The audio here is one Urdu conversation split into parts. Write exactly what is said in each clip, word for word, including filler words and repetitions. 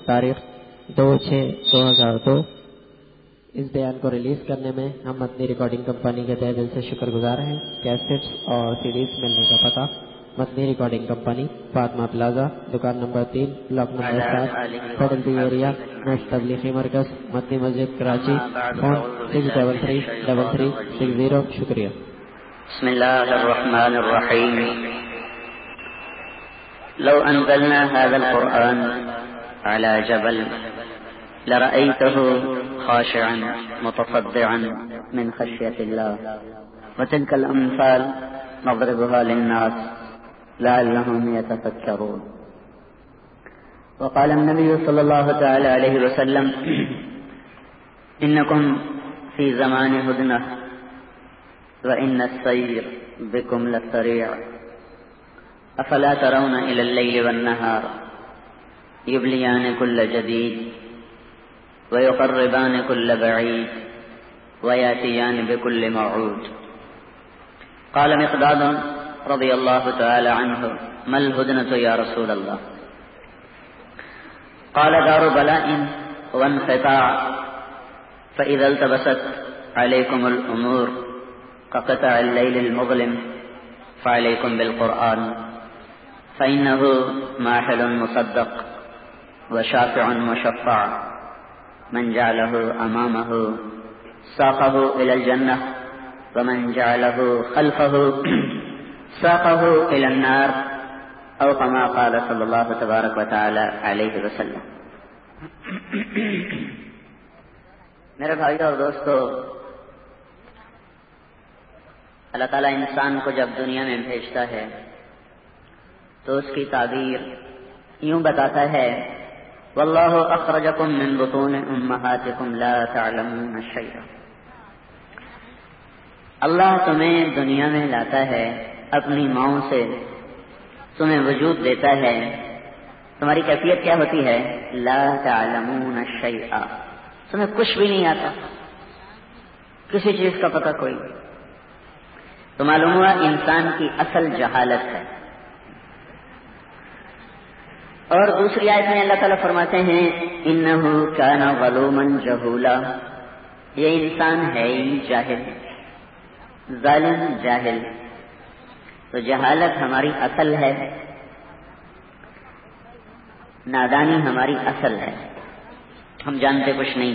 تاریخ دو چھ دو ہزار دو۔ اس بیان کو ریلیز کرنے میں ہم مدنی ریکارڈنگ کمپنی کے تہہ دل سے شکر گزار ہیں۔ کیسٹس اور سیڈیز ملنے کا پتہ: Madni recording company, Fatima plaza, دکان نمبر تین، بلاک نمبر سات، فیڈل بی ایریا، نیٹ تبلیغی مرکز، مدنی مسجد، Karachi. Phone six double three double three six zero. شکریہ۔ بسم الله الرحمن الرحيم. لو أنزلنا هذا القرآن على جبل لرأيته خاشعا متصدعا من خشية الله وتلك الأمثال نضربها للناس لعلهم يتفكرون. وقال النبي صلى الله تعالى عليه وسلم: إنكم في زمان هدنة وإن السير بكم لسريع أفلا ترون إلى الليل والنهار يبليان كل جديد ويقربان كل بعيد ويأتيان بكل موعود. قال مقداد رضي الله تعالى عنه: ما الهدنة يا رسول الله؟ قال: دار بلاء وانقطاع، فإذا التبست عليكم الأمور كقطع الليل المظلم فعليكم بالقرآن، فإنه ماحل مصدق وشافع مشفع، من جعله أمامه ساقه إلى الجنة ومن جعله خلفه ساقه إلى النار، أو كما قال صلى الله تبارك وتعالى عليه وسلم. میرے بھائیو اور دوستو، اللہ تعالیٰ انسان کو جب دنیا میں بھیجتا ہے تو اس کی تعبیر یوں بتاتا ہے: واللہ اخرجکم من بطون امہاتکم لا تعلمون شیئا. اللہ تمہیں دنیا میں لاتا ہے اپنی ماؤں سے، تمہیں وجود دیتا ہے، تمہاری کیفیت کیا ہوتی ہے؟ لا تعلمون شیئا، تمہیں کچھ بھی نہیں آتا، کسی چیز کا پتہ کوئی نہیں. تو معلوم ہوا انسان کی اصل جہالت ہے. اور دوسری آیت میں اللہ تعالیٰ فرماتے ہیں: انہ کان ظلوما جہولا، یہ انسان ہے ہی جاہل، ظالم جاہل. تو جہالت ہماری اصل ہے، نادانی ہماری اصل ہے، ہم جانتے کچھ نہیں.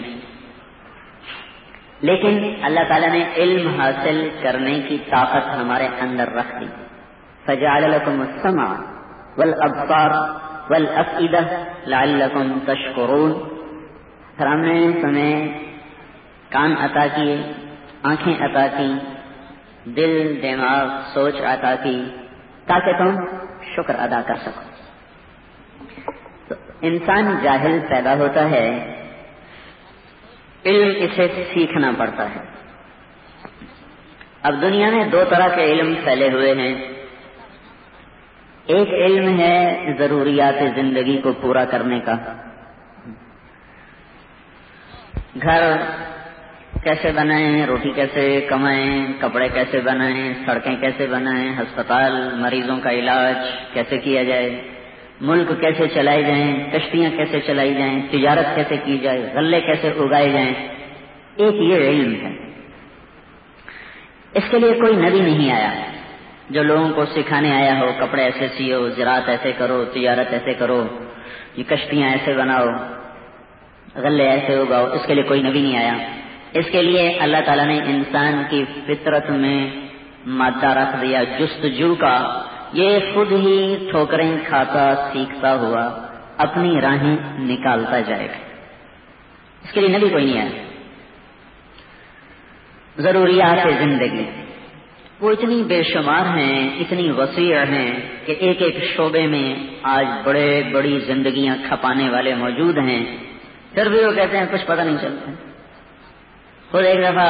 لیکن اللہ تعالیٰ نے علم حاصل کرنے کی طاقت ہمارے اندر رکھ دی. فجعل لكم السمع والابصار والافئدہ لعلکم تشکرون. پھر ہم نے تمہیں کان عطا کیے، آنکھیں عطا کی، دل، دماغ، سوچ عطا کی تاکہ تم شکر ادا کر سکو. تو انسان جاہل پیدا ہوتا ہے، علم اسے سیکھنا پڑتا ہے. اب دنیا میں دو طرح کے علم پھیلے ہوئے ہیں. ایک علم ہے ضروریات زندگی کو پورا کرنے کا، گھر کیسے بنائیں، روٹی کیسے کمائیں، کپڑے کیسے بنائیں، سڑکیں کیسے بنائیں، ہسپتال، مریضوں کا علاج کیسے کیا جائے، ملک کیسے چلائے جائیں، کشتیاں کیسے چلائی جائیں، تجارت کیسے کی جائے، غلے کیسے اگائے جائیں. ایک یہ علم ہے. اس کے لیے کوئی نبی نہیں آیا جو لوگوں کو سکھانے آیا ہو کپڑے ایسے سیو، زراعت ایسے کرو، تجارت ایسے کرو، یہ کشتیاں ایسے بناؤ، غلے ایسے اگاؤ. اس کے لیے کوئی نبی نہیں آیا. اس کے لیے اللہ تعالیٰ نے انسان کی فطرت میں مادہ رکھ دیا جستجو کا. یہ خود ہی ٹھوکریں کھاتا سیکھتا ہوا اپنی راہیں نکالتا جائے گا. اس کے لیے نبی کوئی نہیں آیا. ضروریات زندگی وہ اتنی بے شمار ہیں، اتنی وسیع ہیں کہ ایک ایک شعبے میں آج بڑے بڑی زندگیاں کھپانے والے موجود ہیں. پھر بھی وہ کہتے ہیں کچھ پتہ نہیں چلتا. خود ایک دفعہ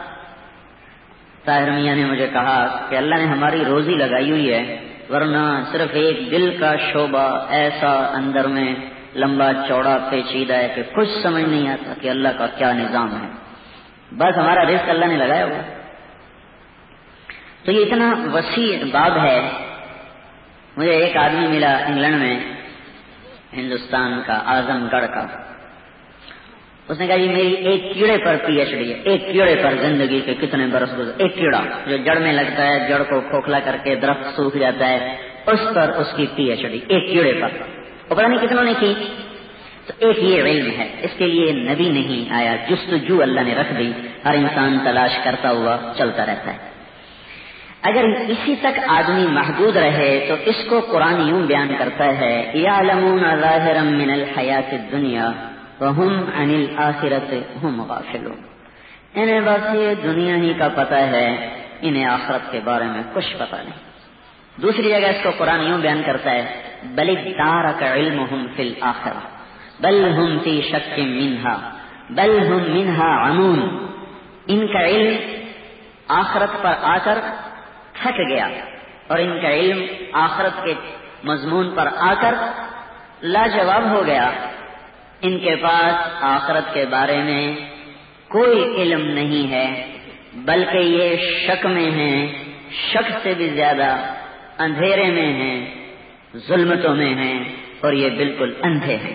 طاہر میاں نے مجھے کہا کہ اللہ نے ہماری روزی لگائی ہوئی ہے، ورنہ صرف ایک دل کا شعبہ ایسا اندر میں لمبا چوڑا پیچیدہ ہے کہ کچھ سمجھ نہیں آتا کہ اللہ کا کیا نظام ہے. بس ہمارا رزق اللہ نے لگایا ہوا. تو یہ اتنا وسیع باب ہے. مجھے ایک آدمی ملا انگلینڈ میں، ہندوستان کا، اعظم گڑھ کا. اس نے کہا جی میری ایک کیڑے پر پی ایچ ڈی ہے، ایک کیڑے پر زندگی کے کتنے برس گزر. ایک کیڑا جو جڑ میں لگتا ہے، جڑ کو کھوکھلا کر کے درخت سوکھ جاتا ہے، اس پر اس کی پی ایچ ڈی ایک کیڑے پر. اور پتہ نہیں کتنوں نے کی. تو ایک یہ علم ہے، اس کے لیے نبی نہیں آیا، جستجو اللہ نے رکھ دی، ہر انسان تلاش کرتا ہوا چلتا رہتا ہے. اگر اسی تک آدمی محدود رہے تو اس کو قرآن یوں بیان کرتا ہے یعلمون ظاہرا من الحیات الدنیا وہم عن الآخرۃ ہم غافلون. انہیں بس یہ دنیا ہی کا پتہ ہے، انہیں آخرت کے بارے میں کچھ پتہ نہیں. دوسری جگہ اس کو قرآن یوں بیان کرتا ہے بل ادارک علمہم فی الآخرہ بل ہم فی شک منہا بل ہم منہا عمون. ان کا علم آخرت پر آ کر تھک گیا اور ان کا علم آخرت کے مضمون پر آ کر لاجواب ہو گیا. ان کے پاس آخرت کے بارے میں کوئی علم نہیں ہے، بلکہ یہ شک میں ہیں، شک سے بھی زیادہ اندھیرے میں ہیں، ظلمتوں میں ہیں، اور یہ بالکل اندھے ہیں.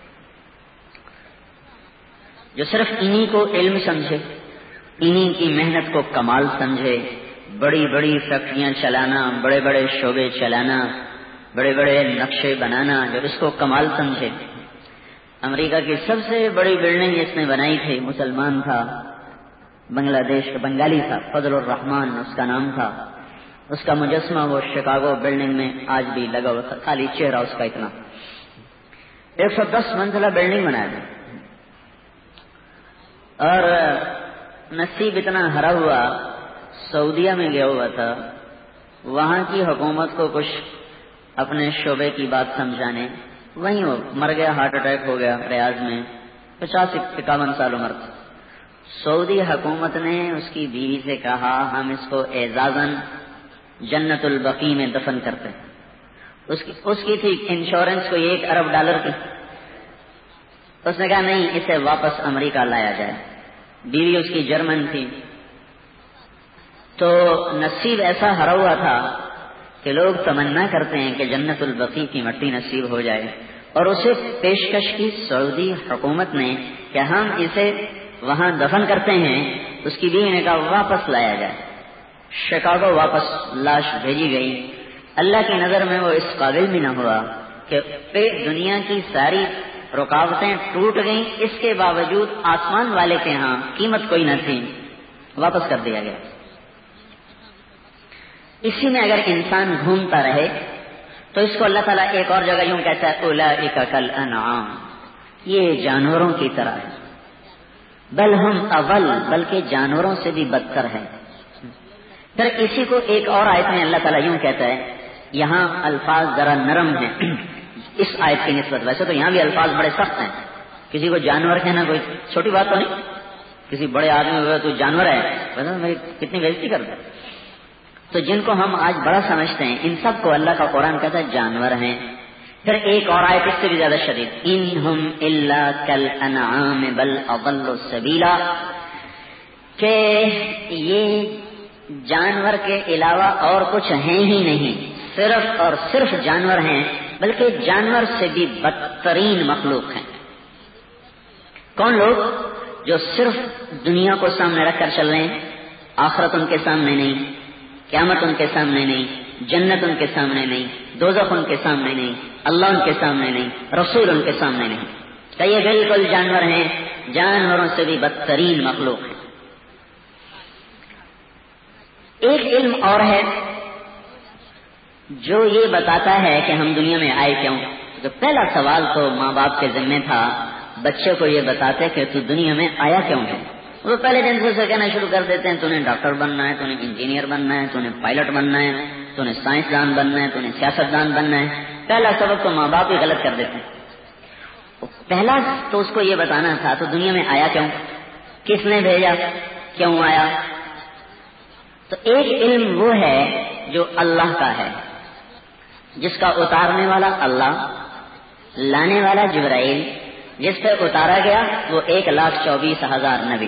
جو صرف انہی کو علم سمجھے، انہی کی محنت کو کمال سمجھے، بڑی بڑی فیکٹریاں چلانا، بڑے بڑے شعبے چلانا، بڑے بڑے نقشے بنانا، جب اس کو کمال سمجھے. امریکہ کی سب سے بڑی بلڈنگ اس نے بنائی تھی، مسلمان تھا، بنگلہ دیش کا بنگالی تھا، فضل الرحمان اس کا نام تھا. اس کا مجسمہ وہ شکاگو بلڈنگ میں آج بھی لگا ہوا تھا، خالی چہرہ اس کا اتنا. ایک سو دس منزلہ بلڈنگ بنایا تھا. اور نصیب اتنا ہرا ہوا، سعودیہ میں گیا ہوا تھا، وہاں کی حکومت کو کچھ اپنے شعبے کی بات سمجھانے، وہیں وہ مر گیا، ہارٹ اٹیک ہو گیا ریاض میں، پچاس اکاون سال عمر تھی. سعودی حکومت نے اس کی بیوی سے کہا ہم اس کو اعزازاً جنت البقیع میں دفن کرتے. اس کی اس کی تھی انشورنس کوئی ایک ارب ڈالر کی. اس نے کہا نہیں، اسے واپس امریکہ لایا جائے. بیوی اس کی جرمن تھی. تو نصیب ایسا ہرا ہوا تھا کہ لوگ تمنا کرتے ہیں کہ جنت البقیع کی مٹی نصیب ہو جائے، اور اسے پیشکش کی سعودی حکومت نے کہ ہم اسے وہاں دفن کرتے ہیں. اس کی بیوی نے کہا واپس لایا جائے. شکاگو واپس لاش بھیجی گئی. اللہ کی نظر میں وہ اس قابل بھی نہ ہوا کہ دنیا کی ساری رکاوٹیں ٹوٹ گئیں، اس کے باوجود آسمان والے کے ہاں قیمت کوئی نہ تھی، واپس کر دیا گیا. اسی میں اگر انسان گھومتا رہے تو اس کو اللہ تعالیٰ ایک اور جگہ یوں کہتا ہے اولئک کالانعام، یہ جانوروں کی طرح ہے. بل ہم اول، بلکہ جانوروں سے بھی بدتر ہے. پھر اسی کو ایک اور آیت میں اللہ تعالیٰ یوں کہتا ہے، یہاں الفاظ ذرا نرم ہیں اس آیت کی نسبت. ویسے تو یہاں بھی الفاظ بڑے سخت ہیں. کسی کو جانور کہنا کوئی چھوٹی بات تو نہیں. کسی بڑے آدمی ہوئے تو جانور ہے، ویسے میری کتنی بےزتی کرتا ہے. تو جن کو ہم آج بڑا سمجھتے ہیں، ان سب کو اللہ کا قرآن کہتا ہے جانور ہیں. پھر ایک اور آیت اس سے بھی زیادہ شدید، انہم الا کالانعام بل اضل سبیلا، کہ یہ جانور کے علاوہ اور کچھ ہیں ہی نہیں، صرف اور صرف جانور ہیں، بلکہ جانور سے بھی بدترین مخلوق ہیں. کون لوگ؟ جو صرف دنیا کو سامنے رکھ کر چل رہے ہیں، آخرت ان کے سامنے نہیں، قیامت ان کے سامنے نہیں، جنت ان کے سامنے نہیں، دوزخ ان کے سامنے نہیں، اللہ ان کے سامنے نہیں، رسول ان کے سامنے نہیں. کہ یہ بالکل جانور ہیں، جانوروں سے بھی بدترین مخلوق ہیں. ایک علم اور ہے جو یہ بتاتا ہے کہ ہم دنیا میں آئے کیوں. تو پہلا سوال تو ماں باپ کے ذمہ تھا، بچے کو یہ بتاتے کہ تو دنیا میں آیا کیوں ہے. وہ پہلے دن سے اسے کہنا شروع کر دیتے ہیں تو نے ڈاکٹر بننا ہے، تو نے انجینئر بننا ہے، تو نے پائلٹ بننا ہے، تو نے سائنسدان بننا ہے، تو نے سیاستدان بننا ہے. پہلا سبق تو ماں باپ ہی غلط کر دیتے ہیں. پہلا تو اس کو یہ بتانا تھا تو دنیا میں آیا کیوں، کس نے بھیجا، کیوں آیا. تو ایک علم وہ ہے جو اللہ کا ہے، جس کا اتارنے والا اللہ، لانے والا جبرائیل، جس پہ اتارا گیا وہ ایک لاکھ چوبیس ہزار نبی.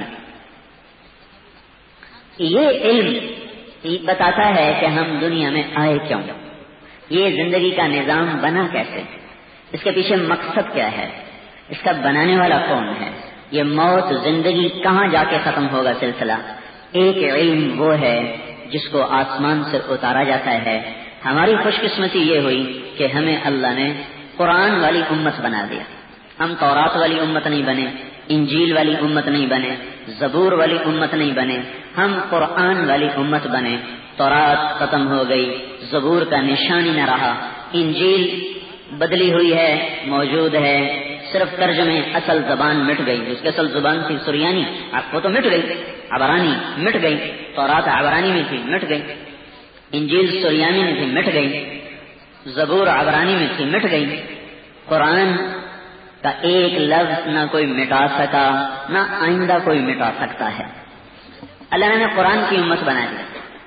یہ علم بتاتا ہے کہ ہم دنیا میں آئے کیوں، یہ زندگی کا نظام بنا کیسے، اس کے پیچھے مقصد کیا ہے, اس کا بنانے والا کون ہے, یہ موت زندگی کہاں جا کے ختم ہوگا سلسلہ. ایک علم وہ ہے جس کو آسمان سے اتارا جاتا ہے. ہماری خوش قسمتی یہ ہوئی کہ ہمیں اللہ نے قرآن والی امت بنا دیا. ہم تورات والی امت نہیں بنے, انجیل والی امت نہیں بنے, زبور والی امت نہیں بنے, ہم قرآن والی امت بنے. تورات ختم ہو گئی, زبور کا نشان ہی نہ رہا, انجیل بدلی ہوئی ہے, موجود ہے, صرف ترجمے, اصل زبان مٹ گئی. اس کی اصل زبان تھی سریانی, وہ تو مٹ گئی. عبرانی مٹ گئی, تورات عبرانی میں تھی, مٹ گئی. انجیل سریانی میں تھی, مٹ گئی. زبور عبرانی میں تھی, مٹ گئی. قرآن کا ایک لفظ نہ کوئی مٹا سکا, نہ آئندہ کوئی مٹا سکتا ہے. اللہ نے قرآن کی امت بنا دی.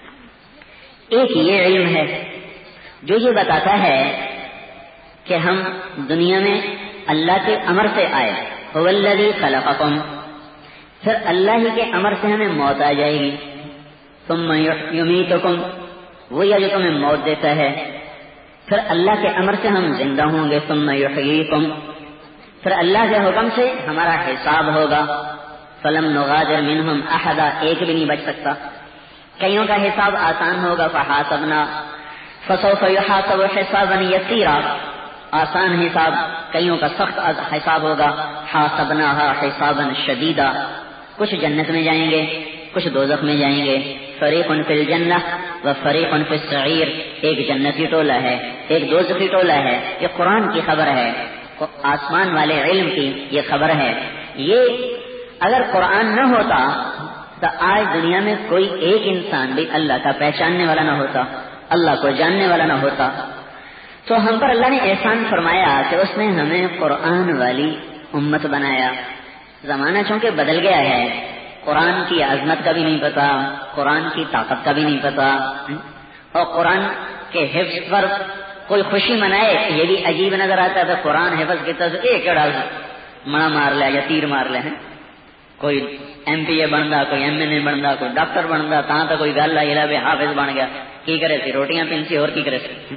ایک یہ علم ہے جو یہ بتاتا ہے کہ ہم دنیا میں اللہ کے امر سے آئے. هو الذی خلقکم, پھر اللہ ہی کے امر سے ہمیں موت آ جائے گی. ثم یمیتکم, وہی ہے جو تمہیں موت دیتا ہے. پھر اللہ کے امر سے ہم زندہ ہوں گے. ثم یحییکم, پھر اللہ کے حکم سے ہمارا حساب ہوگا. فلم نغادر منہم احدا, ایک بھی نہیں بچ سکتا. کئیوں کا حساب آسان ہوگا. فحاسبنا فسوف یحاسب حسابا یسیرا, آسان حساب, کئیوں کا سخت حساب ہوگا. حاسبناها حسابا شدیدا, کچھ جنت میں جائیں گے, کچھ دوزخ میں جائیں گے. فریق فی الجنہ و فریق فی السعیر, ایک جنتی ٹولہ ہے, ایک دوزخی ٹولہ ہے. یہ قرآن کی خبر ہے, آسمان والے علم کی یہ خبر ہے. یہ اگر قرآن نہ ہوتا تو آج دنیا میں کوئی ایک انسان بھی اللہ کا پہچاننے والا نہ ہوتا, اللہ کو جاننے والا نہ ہوتا. تو ہم پر اللہ نے احسان فرمایا کہ اس نے ہمیں قرآن والی امت بنایا. زمانہ چونکہ بدل گیا ہے, قرآن کی عظمت کا بھی نہیں پتا, قرآن کی طاقت کا بھی نہیں پتا, اور قرآن کے حفظ پر کوئی خوشی منائے یہ بھی عجیب نظر آتا ہے. قرآن حفظ کی طرف ایک اڑا مڑا مار لیا یا تیر مار لے, کوئی ایم پی اے بنتا, کوئی ایم این اے بنتا, کوئی ڈاکٹر بنتا, تاں تو کوئی گل آئی بھی حافظ بن گیا. کی کرے سی روٹیاں پینسی, اور کی کرے سی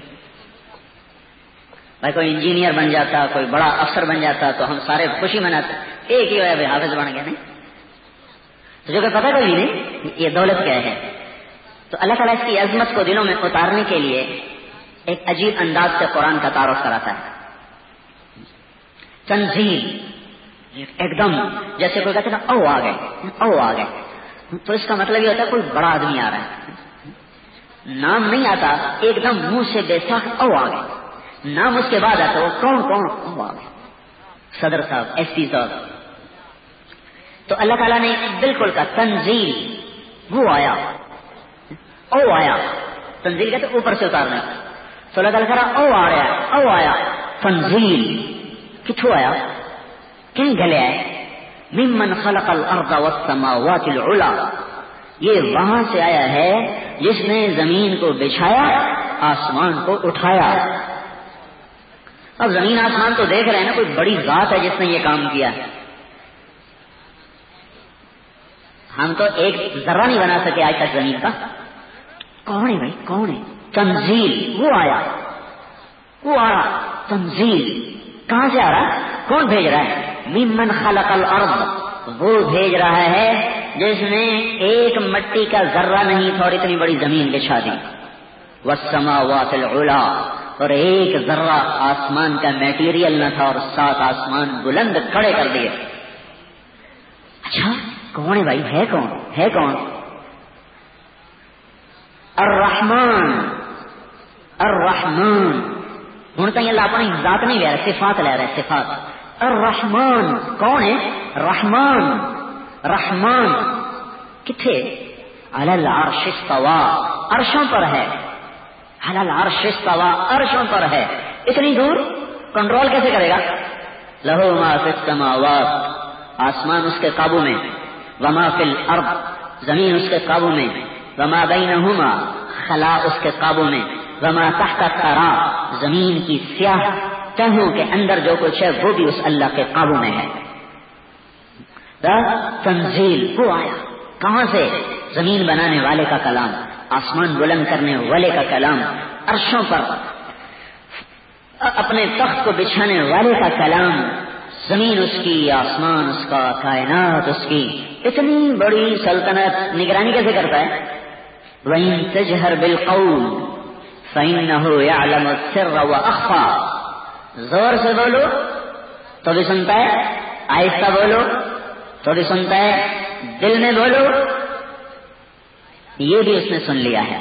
بھائی. کوئی انجینئر بن جاتا, کوئی بڑا افسر بن جاتا تو ہم سارے خوشی مناتے, ایک ہی ہوا بھی حافظ بن گیا. نہیں تو جو کہ پتہ کوئی نہیں یہ دولت کیا ہے. تو اللہ تعالیٰ اس کی عظمت کو دلوں میں اتارنے کے لیے ایک عجیب انداز سے قرآن کا تعارف کراتا ہے. تنزیل, ایک دم جیسے کوئی کہتے نا او آ گئے, او آ گئے, تو اس کا مطلب یہ ہوتا ہے کوئی بڑا آدمی آ رہا ہے. نام نہیں آتا, ایک دم منہ سے بے ساخت او آ گئے. نام اس کے بعد آتا, وہ کون کون او آ گئے, صدر صاحب, ایس پی صاحب. تو اللہ تعالیٰ نے بالکل کا تنزیل, وہ آیا, او آیا. تنزیل کہتے اوپر سے اتارنا. تو اللہ تعالیٰ کرا او آ رہا ہے, او آیا. تنزیل کتوں آیا, کہیں گلے آئے. ممن خلق الارض والسماوات العلا, یہ وہاں سے آیا ہے جس نے زمین کو بچھایا, آسمان کو اٹھایا. اب زمین آسمان تو دیکھ رہے ہیں نا, کوئی بڑی ذات ہے جس نے یہ کام کیا. ہم تو ایک ذرہ نہیں بنا سکے آج تک زمین کا. کون ہے بھائی, کون ہے؟ تنزیل, وہ آیا, وہ آ رہا. تنزیل کہاں سے آ رہا, کون بھیج رہا ہے؟ ممن خلق الارض, وہ بھیج رہا ہے جس نے ایک مٹی کا ذرہ نہیں تھا اور اتنی بڑی زمین بچھا دی. والسماوات العلا, اور ایک ذرہ آسمان کا میٹیریل نہ تھا اور سات آسمان بلند کھڑے کر دیے. اچھا کون ہے بھائی, ہے کون, ہے کون؟ الرحمن, الرحمن. ہوں تو اللہ اپنی ذات نہیں لے رہا, صفات لے رہا ہے, صفات. الرحمن کون ہے؟ رحمان, رحمان کتھے؟ علی العرش استوى, عرشوں پر ہے. علی العرش استوى, عرشوں پر ہے. اتنی دور کنٹرول کیسے کرے گا؟ لہو ما فی السماوات, آسمان اس کے قابو میں. وما فی الارض, زمین اس کے قابو میں. وما بینہما, خلا اس کے قابو میں. وما تحت الثری, زمین کی سیاہ تہوں کے اندر جو کچھ ہے وہ بھی اس اللہ کے قابو میں ہے. تنزیل, وہ آیا کہاں سے؟ زمین بنانے والے کا کلام, آسمان بلند کرنے والے کا کلام, عرشوں پر اپنے تخت کو بچھانے والے کا کلام، زمین اس کی، آسمان اس کا، کائنات اس کی، اتنی بڑی سلطنت نگرانی کیسے کرتا ہے؟ وَإِن تَجْهَرْ بِالْقَوْلِ فَإِنَّهُ يَعْلَمُ السِّرَّ وَأَخْفَى، زور سے بولو تو بھی سنتا ہے، آہستہ بولو تو بھی سنتا ہے، دل میں بولو یہ بھی اس نے سن لیا ہے۔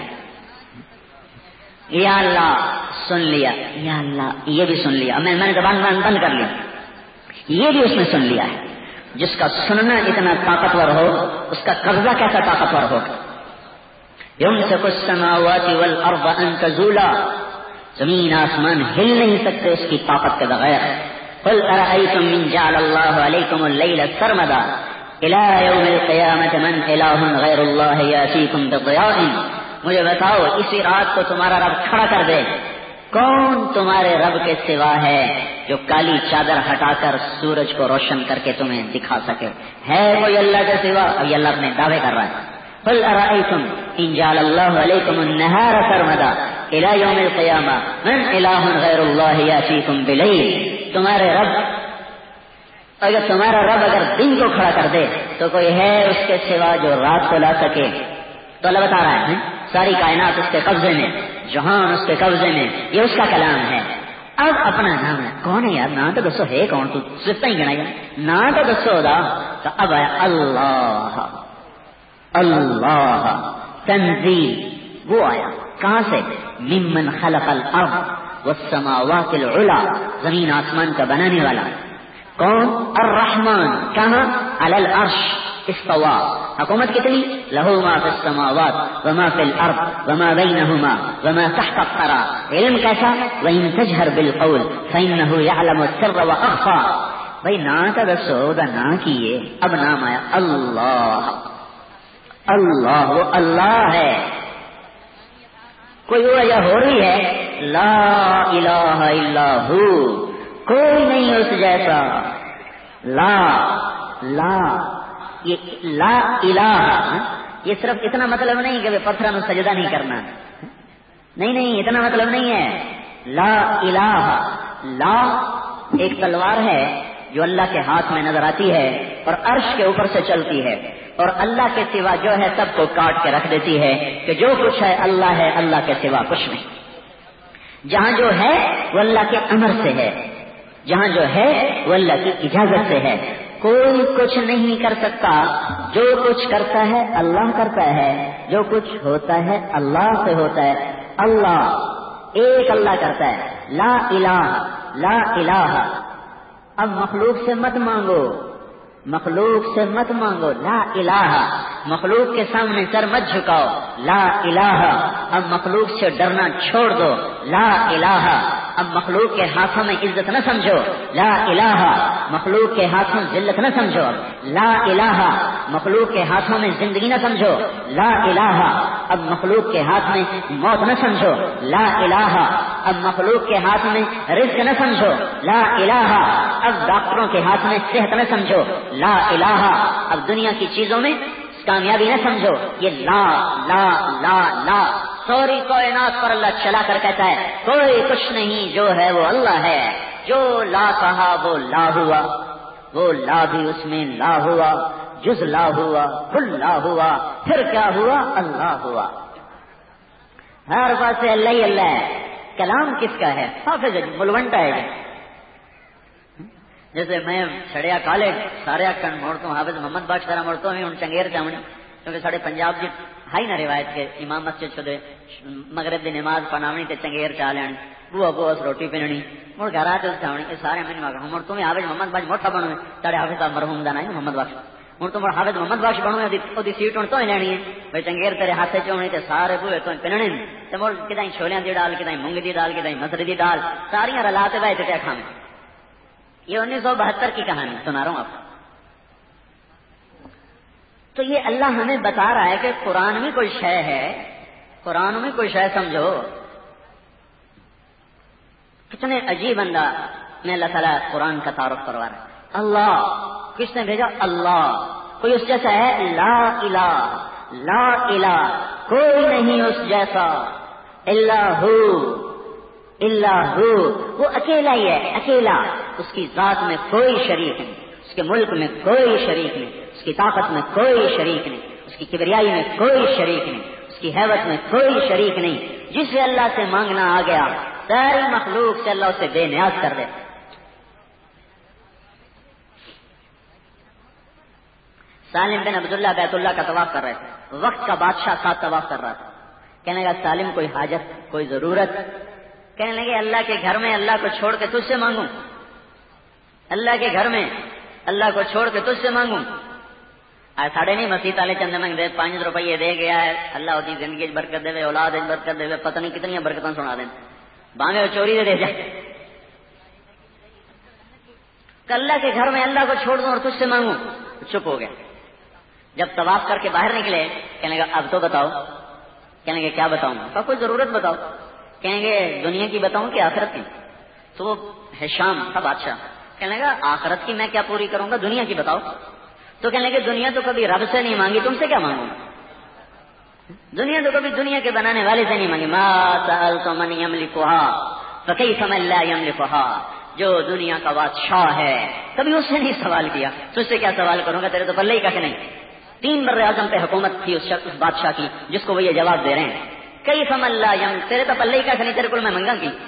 یا اللہ سن لیا، یا اللہ یہ بھی سن لیا، میں میں نے زبان بند کر لی، یہ بھی اس نے سن لیا ہے۔ جس کا سننا اتنا طاقتور ہو اس کا قبضہ کیسا طاقتور ہو۔ یمسک السماوات والارض ان تزولا، زمین آسمان ہل نہیں سکتے اس کی طاقت کے بغیر۔ قل ارأيتم من جعل الله عليكم الليل سرمدا الى يوم القيامة من اله غير الله ياتيكم بضياء، مجھے بتاؤ اسی رات کو تمہارا رب کھڑا کر دے، کون تمہارے رب کے سوا ہے جو کالی چادر ہٹا کر سورج کو روشن کر کے تمہیں دکھا سکے؟ ہے کوئی اللہ کے سوا؟ ابھی اللہ اپنے دعوے کر رہا ہے۔ قل ارأيتم ان جعل الله عليكم النهار سرمدا الى يوم القيامة من اله غير الله ياتيكم بليل، تمہارے رب اگر تمہارا رب اگر دن کو کھڑا کر دے تو کوئی ہے اس کے سوا جو رات کو لا سکے؟ تو اللہ بتا رہا ہے ساری کائنات اس کے قبضے میں، جہان اس کے قبضے میں، یہ اس کا کلام ہے۔ اب اپنا نام ہے، کون ہے یار؟ نام تو دسو ہے کون؟ تو صرف ہی گنا یار، نام تو دسو دا۔ تو اب آیا اللہ، اللہ تنزیل، وہ آیا کہاں سے؟ ممن خلق الارض والسماوات العلا، زمین آسمان کا بنانے والا کون؟ الرحمن، کہاں؟ علی العرش استوا، حکومت کتنی؟ لہو ما فی السماوات وما فی الارض وما بینہما وما تحت الثری، علم کیسا؟ وَإِن تَجْهَرْ بِالْقَوْلِ فَإِنَّهُ يَعْلَمُ السِّرَّ وَأَخْفَى۔ بھئی نا کا دسو دا نا کیے، اب نام آیا اللہ، اللہ وہ اللہ ہے، کوئی وجہ ہو رہی ہے؟ لا الہ الا ہو، کوئی نہیں اس جیسا۔ لا لا یہ لا الہ یہ صرف اتنا مطلب نہیں کہ پتھروں میں سجدہ نہیں کرنا، نہیں نہیں اتنا مطلب نہیں ہے۔ لا الہ، لا ایک تلوار ہے جو اللہ کے ہاتھ میں نظر آتی ہے اور عرش کے اوپر سے چلتی ہے، اور اللہ کے سوا جو ہے سب کو کاٹ کے رکھ دیتی ہے کہ جو کچھ ہے اللہ ہے، اللہ کے سوا کچھ نہیں۔ جہاں جو ہے وہ اللہ کے امر سے ہے، جہاں جو ہے وہ اللہ کی اجازت سے ہے، کوئی کچھ نہیں کر سکتا، جو کچھ کرتا ہے اللہ کرتا ہے، جو کچھ ہوتا ہے اللہ سے ہوتا ہے، اللہ ایک اللہ کرتا ہے۔ لا الہ، لا الہ۔ اب مخلوق سے مت مانگو، مخلوق سے مت مانگو، لا الہ، مخلوق کے سامنے سر مت جھکاؤ، لا الہ۔ اب مخلوق سے ڈرنا چھوڑ دو، لا الہ۔ اب مخلوق کے ہاتھوں میں عزت نہ سمجھو، لا الہ۔ مخلوق کے ہاتھوں ذلت نہ سمجھو، لا الہ۔ مخلوق کے ہاتھوں میں زندگی نہ سمجھو، لا الہ۔ اب مخلوق کے ہاتھ میں موت نہ سمجھو، لا الہ۔ اب مخلوق کے ہاتھ میں رزق نہ سمجھو، لا الہ۔ اب ڈاکٹروں کے ہاتھ میں صحت نہ سمجھو، لا الہ۔ اب دنیا کی چیزوں میں کامیابی نہ سمجھو، یہ لا لا لا لا۔ سوری کائنات پر اللہ چلا کر کہتا ہے کوئی کچھ نہیں، جو ہے وہ اللہ ہے، جو لا کہا وہ لا ہوا، وہ لا بھی اس میں لا ہوا، جز لا ہوا، کل لا ہوا، پھر کیا ہوا؟ اللہ ہوا۔ ہر بات سے اللہ ہی اللہ ہے۔ کلام کس کا ہے؟ حافظ ملونٹا ہے۔ جیسے میں چھڑیا کالج سارے کن موڑتا ہوں، حافظ محمد بخش طرح موڑتا ہوں، چنگیر چاونی کیونکہ سارے پنجاب جی ہائی نہ روایت کے امام مسجد چھدے مغرب دی نماز پڑھاونی تے چنگیر چا لینی، بوا بوا روٹی پیننی، مڑ گھر آ کے چاونی، یہ سارے میں مگر مڑ تمہیں حافظ محمد بخش موٹا بنو، سارے حافظ صاحب مرحوم دا نام محمد بخش، ہوں تم حافظ محمد بخش بنو، وہ سیٹ ہوں تو ہی لینی ہے بھائی، چنگیر تیرے ہاتھ چونی تے سارے بوے تو پیننے، تے مڑ کدائیں چھولیاں دی ڈال، کدائیں مونگ دی ڈال، کدائیں مسری دی ڈال، ساریاں رلا تے بھائی تے کھانے۔ یہ انیس سو بہتر کی کہانی سنا رہا ہوں آپ کو۔ تو یہ اللہ ہمیں بتا رہا ہے کہ قرآن میں کوئی شے ہے، قرآن میں کوئی شے سمجھو۔ کتنے عجیب انداز میں اللہ تعالیٰ قرآن کا تعارف کروا رہا ہے۔ اللہ کس نے بھیجا؟ اللہ، کوئی اس جیسا ہے؟ لا الہ، لا الہ، کوئی نہیں اس جیسا، الا ہو، الا ہو، وہ اکیلا ہی ہے، اکیلا، اس کی ذات میں کوئی شریک نہیں، اس کے ملک میں کوئی شریک نہیں، اس کی طاقت میں کوئی شریک نہیں، اس کی کبریائی میں کوئی شریک نہیں، اس کی حیبت میں کوئی شریک نہیں۔ جسے اللہ سے مانگنا آ گیا ساری مخلوق سے اللہ اسے بے نیاز کر دے۔ سالم بن عبداللہ بیت اللہ کا طواف کر رہے تھے، وقت کا بادشاہ ساتھ طواف کر رہا تھا۔ کہنے لگا سالم کوئی حاجت، کوئی ضرورت؟ کہنے لگے اللہ کے گھر میں اللہ کو چھوڑ کے تجھ سے مانگوں، اللہ کے گھر میں اللہ کو چھوڑ کے تجھ سے مانگوں؟ آج ساڑھے نہیں مسیح والے چندے منگ دے، پانچ روپیے دے گیا ہے، اللہ ہوتی زندگی برکت دے، اولاد برکت دے، پتہ نہیں کتنی برکتیں سنا دیں، باندھے وہ چوری دے دے جائے کہ اللہ کے گھر میں اللہ کو چھوڑ دوں اور تجھ سے مانگوں۔ چپ ہو گیا۔ جب طواف کر کے باہر نکلے کہنے لگا اب تو بتاؤ۔ کہنے لگے کیا بتاؤں؟ تو کوئی ضرورت بتاؤ۔ کہیں گے دنیا کی بتاؤں کہ آخرت کی؟ تو وہ ہے شام تھا بادشاہ، کہنے لگا آخرت کی میں کیا پوری کروں گا، دنیا کی بتاؤ۔ تو کہنے لگے دنیا تو کبھی رب سے نہیں مانگی، تم سے کیا مانگوں؟ دنیا تو کبھی دنیا کے بنانے والے سے نہیں مانگی۔ ما سألت من یملکھا فکیف من لا یملکھا، جو دنیا کا بادشاہ ہے کبھی اس سے نہیں سوال کیا، تو اس سے کیا سوال کروں گا، تیرے تو پلے ہی کھ نہیں۔ تین بر اعظم پہ حکومت تھی اس شخص اس بادشاہ کی جس کو وہ یہ جواب دے رہے ہیں، کیف من لا یم، تیرے تو پلے ہی کھ نہیں، تیرے کو میں منگا کی؟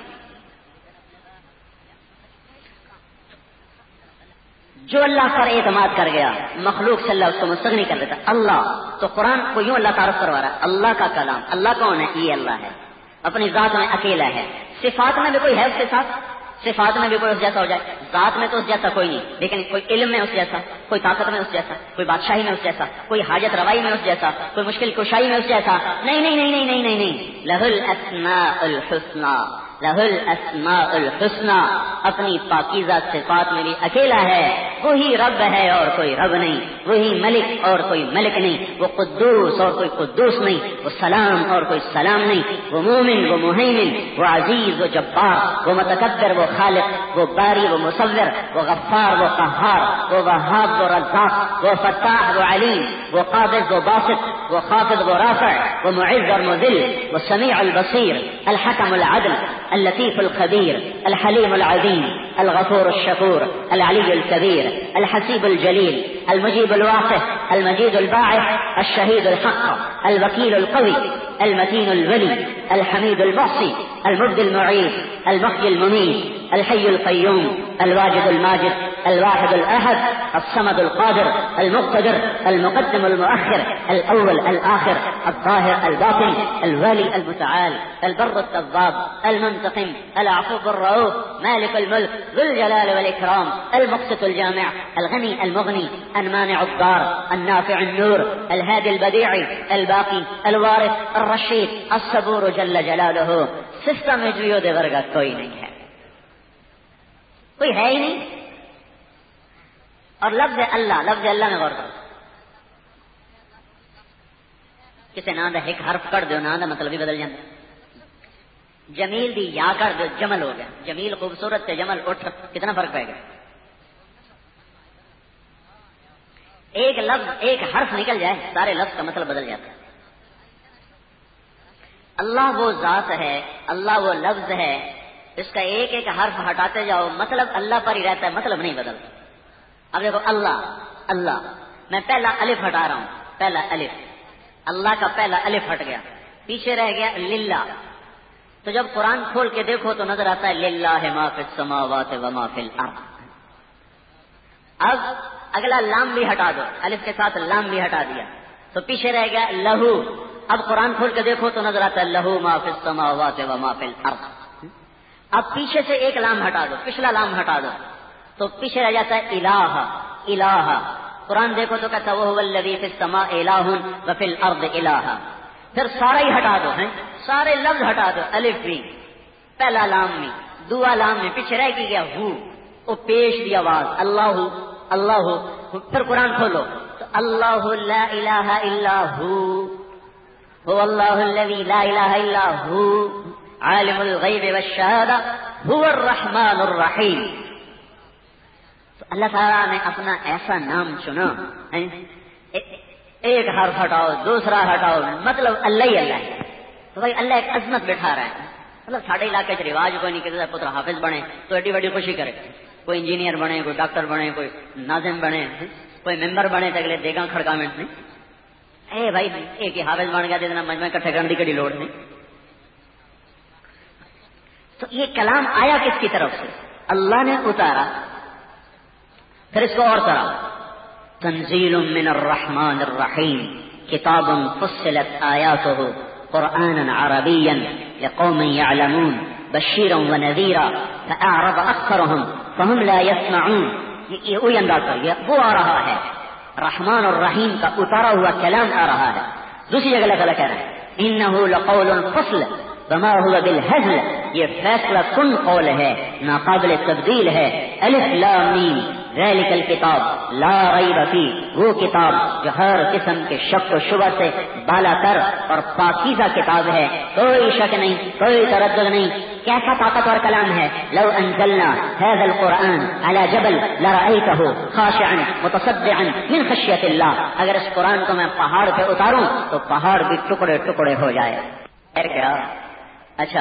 جو اللہ پر اعتماد کر گیا مخلوق سے اللہ اس کو مستغنی کر دیتا۔ اللہ تو قرآن کو یوں اللہ تعارف کروا رہا ہے، اللہ کا کلام، اللہ کون ہے؟ یہ اللہ ہے، اپنی ذات میں اکیلا ہے، صفات میں بھی کوئی ہے اس کے ساتھ، صفات میں بھی کوئی اس جیسا ہو جائے، ذات میں تو اس جیسا کوئی نہیں، لیکن کوئی علم میں اس جیسا، کوئی طاقت میں اس جیسا، کوئی بادشاہی میں اس جیسا، کوئی حاجت روائی میں اس جیسا، کوئی مشکل کشائی میں اس جیسا، نہیں نہیں نہیں نہیں نہیں نہیں نہیں۔ لہ الاسماء الحسنى، لہ الاسماء الحسنى، اپنی پاکیزہ صفات میں بھی اکیلا ہے، وہی رب ہے اور کوئی رب نہیں، وہی ملک اور کوئی ملک نہیں، وہ قدوس اور کوئی قدوس نہیں، وہ سلام اور کوئی سلام نہیں، وہ مومن وہ مہیمن، وہ عزیز وہ جبار، وہ متکبر وہ خالق، وہ باری وہ مصور، وہ غفار وہ قہار، وہ وہاب وہ رزاق، وہ فتاح وہ علیم، وہ قابض وہ باسط، وہ خافض وہ رافع، وہ معز اور مذل، وہ سمیع البصیر، الحکم العدل، اللطیف الخبیر، الحلیم العظیم، الغفور الشکور، العلی الكبیر، الحسیب الجلیل، المجیب الواقع، المجید الباعث، الشہید الحق، الوکیل القوی، المتین الولی، الحمید المحصی، المبدی المعید، المحيي المميت، الحي القيوم، الواجد الماجد، الواحد الأحد، الصمد القادر، المقتدر، المقدم المؤخر، الأول الآخر، الظاهر الباطن، الوالي المتعال، البر التواب، المنتقم، العفو الرؤوف، مالك الملك، ذو الجلال والإكرام، المقسط الجامع، الغني المغني، المانع الضار، النافع النور، الهادي البديع، الباقي، الوارث، الرشيد، الصبور جل جلاله۔ سسٹم میں جو دے ورگا کوئی نہیں ہے، کوئی ہے ہی نہیں۔ اور لفظ اللہ، لفظ اللہ میں غور کرو، کسی نام دا ایک حرف کر دو، نام دا مطلب ہی بدل جاتا۔ جمیل دی یا کر دو، جمل ہو گیا۔ جمیل خوبصورت سے جمل اٹھ، کتنا فرق پائے گا؟ ایک لفظ ایک حرف نکل جائے سارے لفظ کا مطلب بدل جاتا ہے۔ اللہ وہ ذات ہے، اللہ وہ لفظ ہے، اس کا ایک ایک حرف ہٹاتے جاؤ مطلب اللہ پر ہی رہتا ہے، مطلب نہیں بدلتا۔ اب دیکھو اللہ، اللہ میں پہلا الف ہٹا رہا ہوں، پہلا الف، اللہ کا پہلا الف ہٹ گیا، پیچھے رہ گیا للہ۔ تو جب قرآن کھول کے دیکھو تو نظر آتا ہے للہ ما فی السماوات و ما فی الارض۔ اب اگلا لام بھی ہٹا دو، الف کے ساتھ لام بھی ہٹا دیا تو پیچھے رہ گیا لہو۔ اب قرآن کھول کے دیکھو تو نظر آتا ہے لہو ما فی السماوات و ما فی الارض۔ اب پیچھے سے ایک لام ہٹا دو، پچھلا لام ہٹا دو تو پیچھے رہ جاتا ہے الہ، الہ۔ قرآن دیکھو تو کہتا ہے وہو الذی فی السماء الہ و فی الارض الہ۔ پھر سارا ہی ہٹا دو، ہیں سارے لفظ ہٹا دو، الف بھی، پہلا لام میں، دوا لام میں، پیچھے رہ گیا ہو، وہ پیش دی آواز اللہ، اللہ۔ پھر قرآن کھولو تو اللہ لا الہ الا ہو، هو الله الذي لا إله إلا هو عالم الغيب والشهادة هو الرحمن الرحيم۔ تو اللہ تعالیٰ نے اپنا ایسا نام چنا، ایک حرف ہٹاؤ دوسرا ہٹاؤ مطلب اللہ ہی اللہ ہے۔ تو بھائی اللہ ایک عظمت بٹھا رہا ہے، مطلب ساڈے علاقے چ رواج کوئی نہیں کہ پتر حافظ بنے تو ایڈی وڈی خوشی کرے، کوئی انجینئر بنے، کوئی ڈاکٹر بنے، کوئی ناظم بنے، کوئی ممبر بنے تو اگلے دیگاں کھڑکاویں نہیں. اے بھائی ایک ہی حافظ بن گیا جتنا مجمع کٹھے کرنے کی کڑی لوڑ نہیں. تو یہ کلام آیا کس کی طرف سے؟ اللہ نے اتارا. پھر اس کو اور طرح تنزیل من الرحمن الرحیم کتاب فصلت آیاتہ قرآنا عربیا لقوم یعلمون بشیرا ونذیرا فاعرض اکثرهم فهم لا يسمعون. یہ وہی انداز پر یہ وہ آ رہا ہے، رحمان اور رحیم کا اتارا ہوا کلام آ رہا ہے. دوسری جگہ اللہ تعالیٰ کہہ رہا ہے انہ لقول فصل وما هو بالهزل، یہ فیصلہ کن قول ہے، ناقابل تبدیل ہے. الف لام میم ذلک الکتاب لا ریب فیہ، وہ کتاب جو ہر قسم کے شک و شبہ سے بالا تر اور پاکیزہ کتاب ہے، کوئی شک نہیں، کوئی تردد نہیں. کیسا طاقتور کلام ہے. لو انزلنا هذا القرآن على جبل لرأيته خاشعا متصدعا من خشیت اللہ، اگر اس قرآن کو میں پہاڑ پہ اتاروں تو پہاڑ بھی ٹکڑے ٹکڑے ہو جائے. کیا اچھا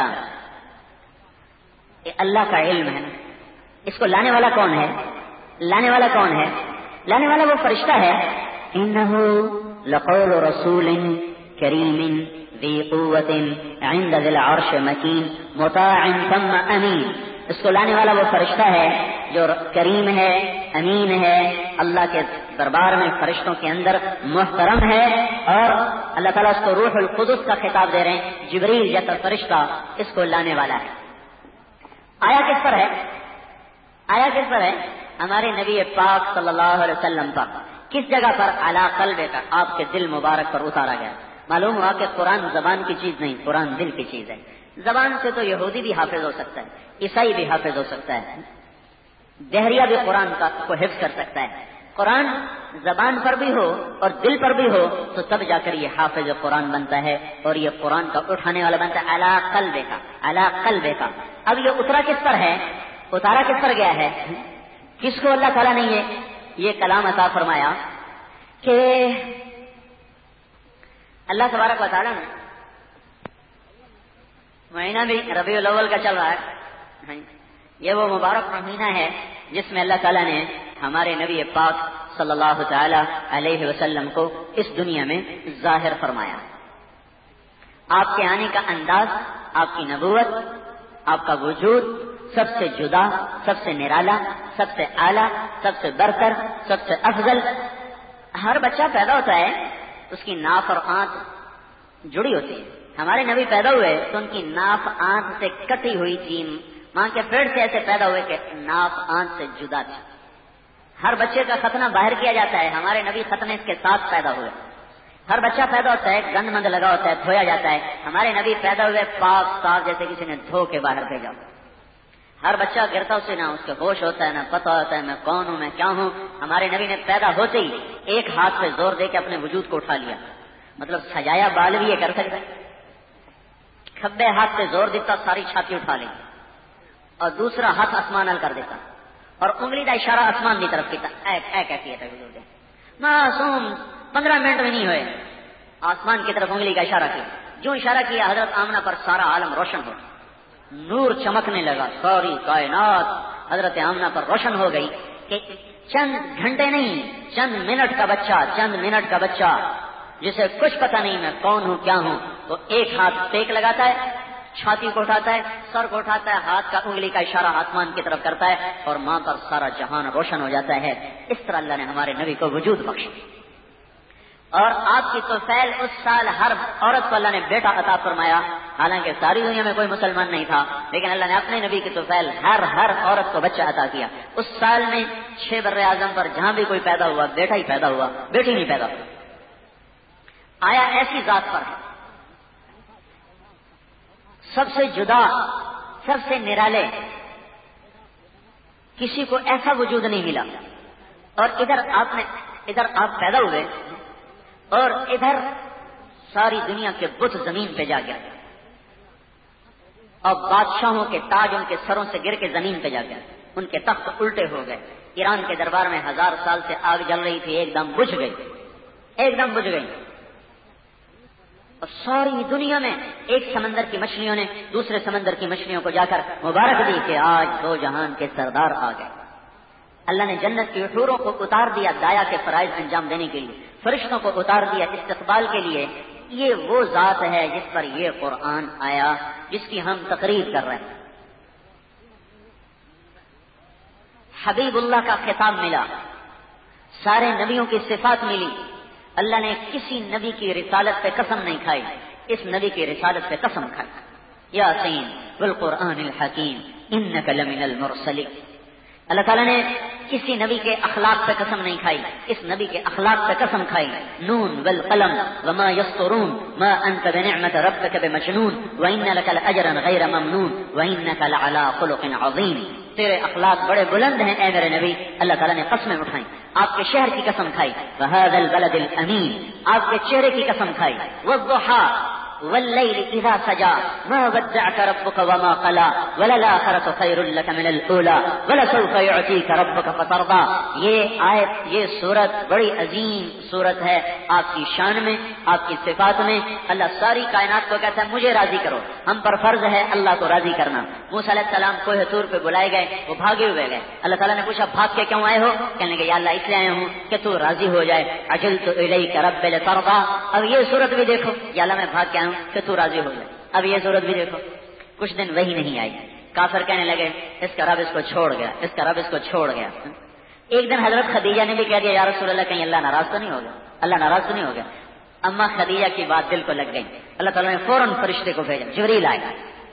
یہ اللہ کا علم ہے. اس کو لانے والا کون ہے؟ لانے والا کون ہے؟ لانے والا وہ فرشتہ ہے. انہ لقول رسول کریم ذی قوت عند ذی العرش مکین مطاع ثم امین. اس کو لانے والا وہ فرشتہ ہے جو کریم ہے، امین ہے، اللہ کے دربار میں فرشتوں کے اندر محترم ہے. اور اللہ تعالیٰ اس کو روح القدس کا خطاب دے رہے ہیں. جبریل جیسا فرشتہ اس کو لانے والا ہے. آیا کس پر ہے؟ آیا کس پر ہے؟ ہمارے نبی پاک صلی اللہ علیہ وسلم پر. کس جگہ پر؟ علی قلبے کا، آپ کے دل مبارک پر اتارا گیا. معلوم ہوا کہ قرآن زبان کی چیز نہیں، قرآن دل کی چیز ہے. زبان سے تو یہودی بھی حافظ ہو سکتا ہے، عیسائی بھی حافظ ہو سکتا ہے، دہریہ بھی قرآن کا کو حفظ کر سکتا ہے. قرآن زبان پر بھی ہو اور دل پر بھی ہو تو تب جا کر یہ حافظ قرآن بنتا ہے اور یہ قرآن کا اٹھانے والا بنتا ہے. علی قلبے کا، علی قلبے کا. اب یہ اترا کس پر ہے؟ اتارا کس پر گیا ہے؟ کس کو اللہ تعالیٰ نے یہ یہ کلام عطا فرمایا کہ اللہ تبارک و تعالیٰ نے مہینہ بھی ربیع الاول کا چل رہا ہے. یہ وہ مبارک مہینہ ہے جس میں اللہ تعالیٰ نے ہمارے نبی پاک صلی اللہ تعالی علیہ وسلم کو اس دنیا میں ظاہر فرمایا. آپ کے آنے کا انداز، آپ کی نبوت، آپ کا وجود سب سے جدا، سب سے نرالا، سب سے اعلیٰ، سب سے برتر، سب سے افضل. ہر بچہ پیدا ہوتا ہے اس کی ناف اور آنکھ جڑی ہوتی ہے. ہمارے نبی پیدا ہوئے تو ان کی ناف آنکھ سے کٹی ہوئی تھی، ماں کے پیٹ سے ایسے پیدا ہوئے کہ ناف آنکھ سے جدا تھی. ہر بچے کا ختنہ باہر کیا جاتا ہے، ہمارے نبی ختنے کے ساتھ پیدا ہوئے. ہر بچہ پیدا ہوتا ہے گند مند لگا ہوتا ہے، دھویا جاتا ہے. ہمارے نبی پیدا ہوئے پاک صاف جیسے کسی نے دھو کے باہر بھیجا. ہر بچہ گرتا اسے نہ اس کے ہوش ہوتا ہے، نہ پتہ ہوتا ہے میں کون ہوں، میں کیا ہوں. ہمارے نبی نے پیدا ہوتے ہی ایک ہاتھ پہ زور دے کے اپنے وجود کو اٹھا لیا. مطلب سجایا بال بھی یہ کر سکتا ہے. کھبے ہاتھ پہ زور دیتا ساری چھاتی اٹھا لی اور دوسرا ہاتھ آسمان کر دیتا اور انگلی کا اشارہ آسمان کی طرف کیتا. اے اے کہتی ہے وجود معصوم پندرہ منٹ میں نہیں ہوئے آسمان کی طرف انگلی کا اشارہ کیا. جو اشارہ کیا حضرت آمنہ پر سارا عالم روشن ہو، نور چمکنے لگا. ساری کائنات حضرت آمنہ پر روشن ہو گئی کہ چند گھنٹے نہیں، چند منٹ کا بچہ، چند منٹ کا بچہ جسے کچھ پتہ نہیں میں کون ہوں کیا ہوں، وہ ایک ہاتھ ٹیک لگاتا ہے، چھاتی کو اٹھاتا ہے، سر کو اٹھاتا ہے، ہاتھ کا انگلی کا اشارہ آسمان کی طرف کرتا ہے اور ماں پر سارا جہان روشن ہو جاتا ہے. اس طرح اللہ نے ہمارے نبی کو وجود بخشا. اور آپ کی توفیل اس سال ہر عورت کو اللہ نے بیٹا عطا فرمایا. حالانکہ ساری دنیا میں کوئی مسلمان نہیں تھا، لیکن اللہ نے اپنے نبی کی توفیل ہر ہر عورت کو بچہ عطا کیا. اس سال میں چھ بر اعظم پر جہاں بھی کوئی پیدا ہوا بیٹا ہی پیدا ہوا، بیٹی نہیں پیدا ہوا. آیا ایسی ذات پر سب سے جدا، سب سے نرالے، کسی کو ایسا وجود نہیں ملا. اور ادھر آپ نے ادھر آپ پیدا ہوئے اور ادھر ساری دنیا کے بت زمین پہ جا گیا اور بادشاہوں کے تاج ان کے سروں سے گر کے زمین پہ جا گیا. ان کے تخت الٹے ہو گئے. ایران کے دربار میں ہزار سال سے آگ جل رہی تھی، ایک دم بجھ گئی، ایک دم بجھ گئی. اور ساری دنیا میں ایک سمندر کی مچھلیوں نے دوسرے سمندر کی مچھلیوں کو جا کر مبارک دی کہ آج دو جہان کے سردار آ گئے. اللہ نے جنت کی حوروں کو اتار دیا دایا کے فرائض انجام دینے کے لیے, فرشتوں کو اتار دیا استقبال کے لیے. یہ وہ ذات ہے جس پر یہ قرآن آیا, جس کی ہم تقریر کر رہے ہیں. حبیب اللہ کا خطاب ملا, سارے نبیوں کی صفات ملی. اللہ نے کسی نبی کی رسالت پہ قسم نہیں کھائی, اس نبی کی رسالت پہ قسم کھائی. یاسین والقرآن الحکیم انک لمن المرسلین. اللہ تعالیٰ نے کسی نبی کے اخلاق پہ قسم نہیں کھائی, اس نبی کے اخلاق پہ قسم کھائی. نون والقلم وما یسطرون ما انت بنعمت ربک بمجنون وان لک لاجرا غیر ممنون وانک لعلی خلق عظیم. تیرے اخلاق بڑے بلند ہیں اے میرے نبی. اللہ تعالیٰ نے قسمیں اٹھائیں, آپ کے شہر کی قسم کھائی. وهذا البلد الامین, آپ کے چہرے کی قسم کھائی. والضحى والليل اذا سجى ما ودعك ربك وما قلى وللآخرة خير لك من الاولى ولسوف يعطيك ربك فترضى. یہ آیت, یہ سورت بڑی عظیم سورت ہے آپ کی شان میں, آپ کی صفات میں. اللہ ساری کائنات کو کہتا ہے مجھے راضی کرو, ہم پر فرض ہے اللہ کو راضی کرنا. موسیٰ علیہ السلام کوہ طور پہ بلائے گئے, وہ بھاگے ہوئے گئے. اللہ تعالیٰ نے پوچھا بھاگ کے کیوں آئے ہو؟ کہنے لگے یا اللہ اس لیے آئے ہوں کہ تو راضی ہو جائے. عجلت الیک رب لترضى. اب یہ سورت بھی دیکھو, یا اللہ میں بھاگ کے آیا ہوں کہ تو راضی ہو جائے. اب یہ سورت بھی دیکھو. کچھ دن وہی نہیں آئی, کافر کہنے لگے اس کا رب اس کو چھوڑ گیا, اس کا رب اس کو چھوڑ گیا. ایک دن حضرت خدیجہ نے بھی کہہ دیا یا رسول اللہ کہیں اللہ ناراض تو نہیں ہو گیا, اللہ ناراض تو نہیں ہو گیا. اما خدیجہ کی بات دل کو لگ گئی. اللہ تعالیٰ نے فوراً فرشتے کو بھیجا, جبریل آئے.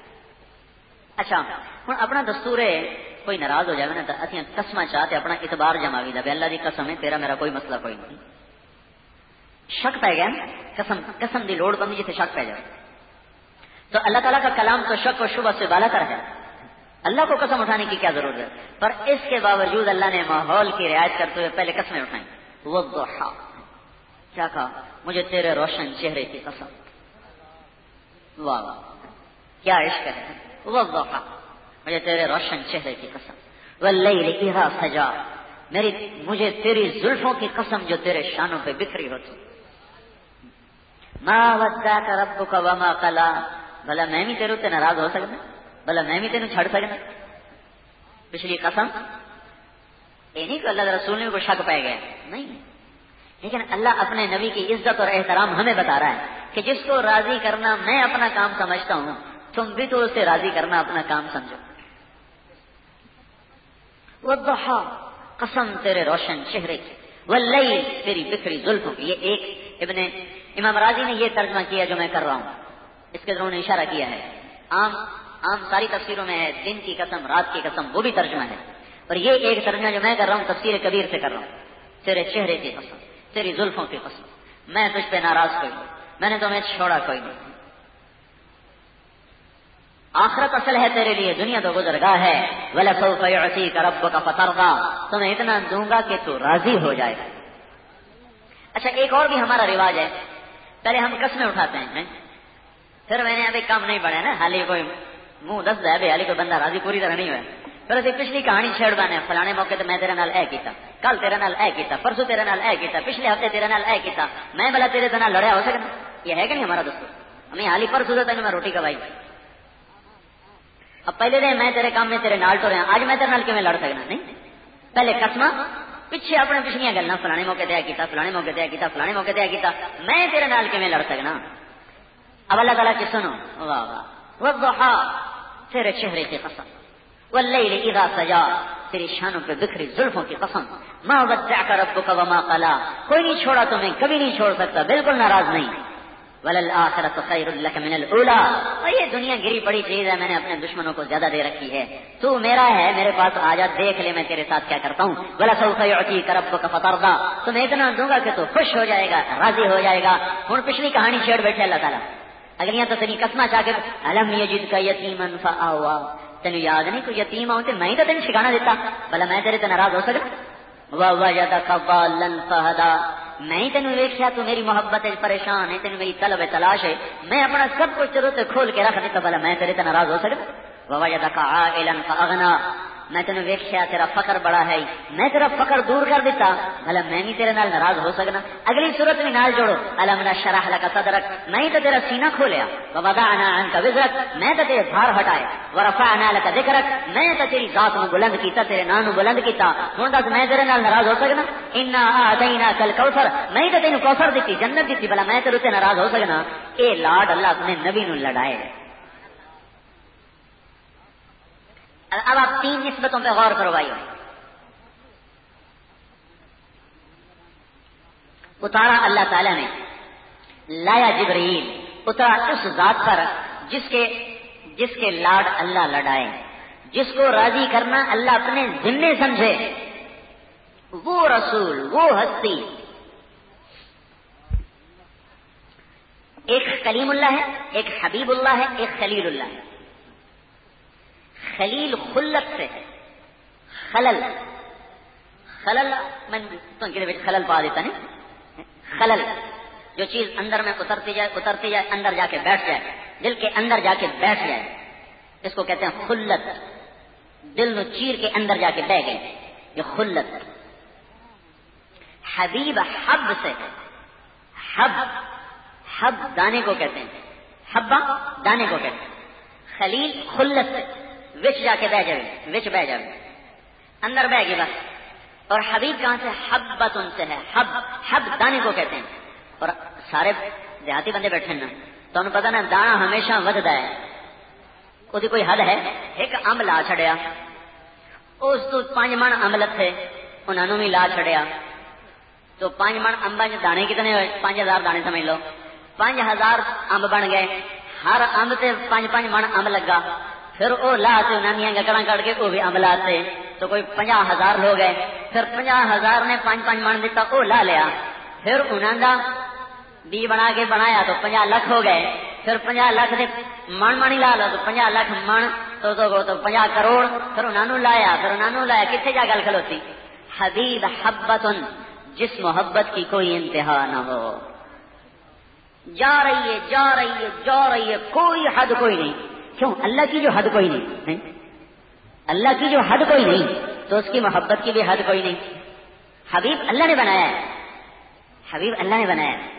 اچھا ہوں اپنا دستور ہے کوئی ناراض ہو جائے نا تو اسی قسم چاہتے اپنا اعتبار جماوی دا اللہ دی قسم ہے تیرا میرا کوئی مسئلہ کوئی نہیں. شک پہ گیا قسم قسم دی لوڑ بندی جیسے شک پہ جائے تو اللہ تعالیٰ کا کلام تو شک و شبہ سے بالا کر ہے. اللہ کو قسم اٹھانے کی کیا ضرورت ہے؟ پر اس کے باوجود اللہ نے ماحول کی رعایت کرتے ہوئے پہلے قسمیں اٹھائیں. والضحى, کیا کہا؟ مجھے تیرے روشن چہرے کی قسم. واہ واہ کیا عشق ہے. والضحى, مجھے تیرے روشن چہرے کی قسم. واللیل اذا سجا, میری مجھے تیری زلفوں کی قسم جو تیرے شانوں پہ بکھری ہوتی. ما ودعك ربك وما قلى, بھلا میں بھی تیرے تے ناراض ہو سکتا, بھلا میں بھی تینوں چھڑ سکتا. پچھلی قسم یہ نہیں کہ اللہ رسول نے کو شک پہ گیا نہیں, لیکن اللہ اپنے نبی کی عزت اور احترام ہمیں بتا رہا ہے کہ جس کو راضی کرنا میں اپنا کام سمجھتا ہوں تم بھی تو اسے راضی کرنا اپنا کام سمجھو. والضحى, قسم تیرے روشن چہرے کی. واللیل, تیری بکھری زلفوں کی. یہ ایک ابن امام راضی نے یہ ترجمہ کیا جو میں کر رہا ہوں, اس کے ضرور نے اشارہ کیا ہے. عام عام ساری تفسیروں میں ہے دن کی قسم رات کی قسم, وہ بھی ترجمہ ہے. اور یہ ایک ترجمہ جو میں کر رہا ہوں تفسیر کبیر سے کر رہا ہوں. تیرے چہرے کی قسم, تیری زلفوں کی قسم, میں تجھ پہ ناراض کوئی نہیں, میں نے تمہیں چھوڑا کوئی نہیں. آخرت اصل ہے تیرے لیے, دنیا تو گزرگاہ ہے. وَلَسَوْفَ يُعْطِيكَ رَبُّكَ فَتَرْضَىٰ, تمہیں اتنا دوں گا کہ تو راضی ہو جائے. اچھا ایک اور بھی ہمارا رواج ہے, پہلے ہم قسمیں اٹھاتے ہیں, پھر میں نے ابھی کام نہیں بڑھا نا, حالی کوئی منہ دس دے ابھی حالی کوئی بندہ راضی پوری طرح نہیں ہوا. پھر اسی پچھلی کہانی چھیڑ بانے, فلانے موقع تے میں تیرے نال اے کیتا, کل تیرے نال اے کیتا, پرسوں تیرے نال اے کیتا, پچھلے ہفتے تیرے نال اے کیتا, میں بلا تیرے نال لڑیا ہو سکتا. یہ ہے کہ نہیں ہمارا دستور؟ ہمیں حالی پرسوں سے میں روٹی کھوائی, اب پہلے دن میں تیرے کام میں تیرے نال ٹوریا, آج میں تیرے نال کیوں لڑ سکنا نہیں. پہلے قسمہ, پیچھے اپنے پچھلیاں گلنا, فلانے موقع تے کیتا, فلانے موقع تے کیتا, فلانے موقع تے کیتا, میں تیرے نال کیوں لڑ سکنا. اب اللہ تعالیٰ کی سنو, واہ واہ. والضحى, تیرے چہرے کی قسم. واللیل اذا سجا, تیری شانوں پہ بکھری زلفوں کی قسم. ما ودعك ربك وما قلى, کوئی نہیں چھوڑا تمہیں, کبھی نہیں چھوڑ سکتا, بالکل ناراض نہیں. وللآخرۃ خیر لک من الاولی, اور یہ دنیا گری پڑی چیز ہے, میں نے اپنے دشمنوں کو زیادہ دے رکھی ہے. تو میرا ہے, میرے پاس آ جا, دیکھ لے میں تیرے ساتھ کیا کرتا ہوں. ولسوف یعطیک ربک فترضی, تمہیں اتنا دوں گا کہ تو خوش ہو جائے گا, راضی ہو جائے گا. ہوں پچھلی کہانی چھیڑ بیٹھے اللہ تعالیٰ, اگلیاں تو تیری قسمہ چاہ کے الم یجدک یتیما فآوا, تینوں یاد نہیں کوئی یتیم آؤں تے میں ہی تو تینوں ٹھکانہ دیتا, بھلا میں تیرے تے ناراض ہو سکتا. ووجدک ضالا فہدی, میں ہی تینوں ویکھیا تو میری محبت پریشان ہے, تینوں میری طلب تلاش ہے, میں اپنا سب کچھ تیرے تے کھول کے رکھ دیتا, بھلا میں تیرے تے ناراض ہو سکتا. ووجدک عائلا فاغنی, میں تینوں ویکھیا تیرا فقر بڑا ہے میں تیرا فقر دور کر دیتا بھلا میں بھی تیرے نال ناراض ہو سکنا. اگلی صورت بھی نال جوڑو الم نشرح لک صدرک میں تو تیرا سینہ کھولیا ووضعنا عنک وزرک میں تو تیرے بھار ہٹائے ورفعنا لک ذکرک میں تو تیری ذات نو بلند کیتا تیرے نام نو بلند کیتا. ہن دس میں تیرے نال ناراض ہو سکنا. انا اعطیناک الکوثر میں تو تینوں کوثر دیتی جنت دیتی بھلا میں تیرے تے ناراض ہو سکنا. اے لاڈ اللہ اپنے نبی نو لڑائے. اب آپ تین نسبتوں پہ غور کرو بھائیو. اتارا اللہ تعالیٰ نے لایا جبرائیل اترا اس ذات پر جس کے جس کے لاڈ اللہ لڑائے جس کو راضی کرنا اللہ اپنے ذمے سمجھے. وہ رسول وہ ہستی ایک کلیم اللہ ہے ایک حبیب اللہ ہے ایک خلیل اللہ ہے. خلیل خلت سے ہے خلل خلل میں تو خلل پا دیتا نہیں خلل جو چیز اندر میں اترتی جائے اترتی جائے اندر جا کے بیٹھ جائے دل کے اندر جا کے بیٹھ جائے اس کو کہتے ہیں خلت. دل نو چیر کے اندر جا کے بہ گئے یہ خلت. حبیب حب سے ہے حب حب دانے کو کہتے ہیں حبا دانے کو کہتے ہیں. خلیل خلت سے وچ جا کے بہ جائے وچ بہ جائے اندر بہ گئی بس. اور حبیب کہاں سے حبت ان سے ہے حب حب دانے کو کہتے ہیں. اور سارے دیہاتی بندے بیٹھے نا تو انہوں پتا نا دانا ہمیشہ ودتا ہے وہ کوئی حد ہے. ایک امب لا چھڑیا اس تو پانچ من امب لتھے انہوں بھی لا چھڑیا تو پانچ من امبا چ دانے کتنے ہوئے پانچ ہزار دانے سمجھ لو پانچ ہزار امب بن گئے. ہر امب سے پانچ پانچ من امب لگا پھر وہ لا کے انہوں نے گکڑا کٹ کے وہ بھی امب لاتے تو کوئی پنجا ہزار ہو گئے. پھر پنجا ہزار نے پانچ پانچ من دیتا وہ لا لیا پھر انہوں کا بی بنا کے بنایا تو پنجا لکھ ہو گئے. پھر پنجا لکھ دے من من ہی لا لو تو پنجا لکھ من تو تو, تو پنجا کروڑ پھر انہوں نے لایا پھر انہوں نے لایا کتنے جا گل کھلوتی. حبیب حبتن جس محبت کی کوئی انتہا نہ ہو جا رہی ہے جا رہی ہے جا رہی ہے کوئی حد کوئی نہیں. کیوں اللہ کی جو حد کوئی نہیں اللہ کی جو حد کوئی نہیں تو اس کی محبت کی بھی حد کوئی نہیں. حبیب اللہ نے بنایا ہے حبیب اللہ نے بنایا ہے.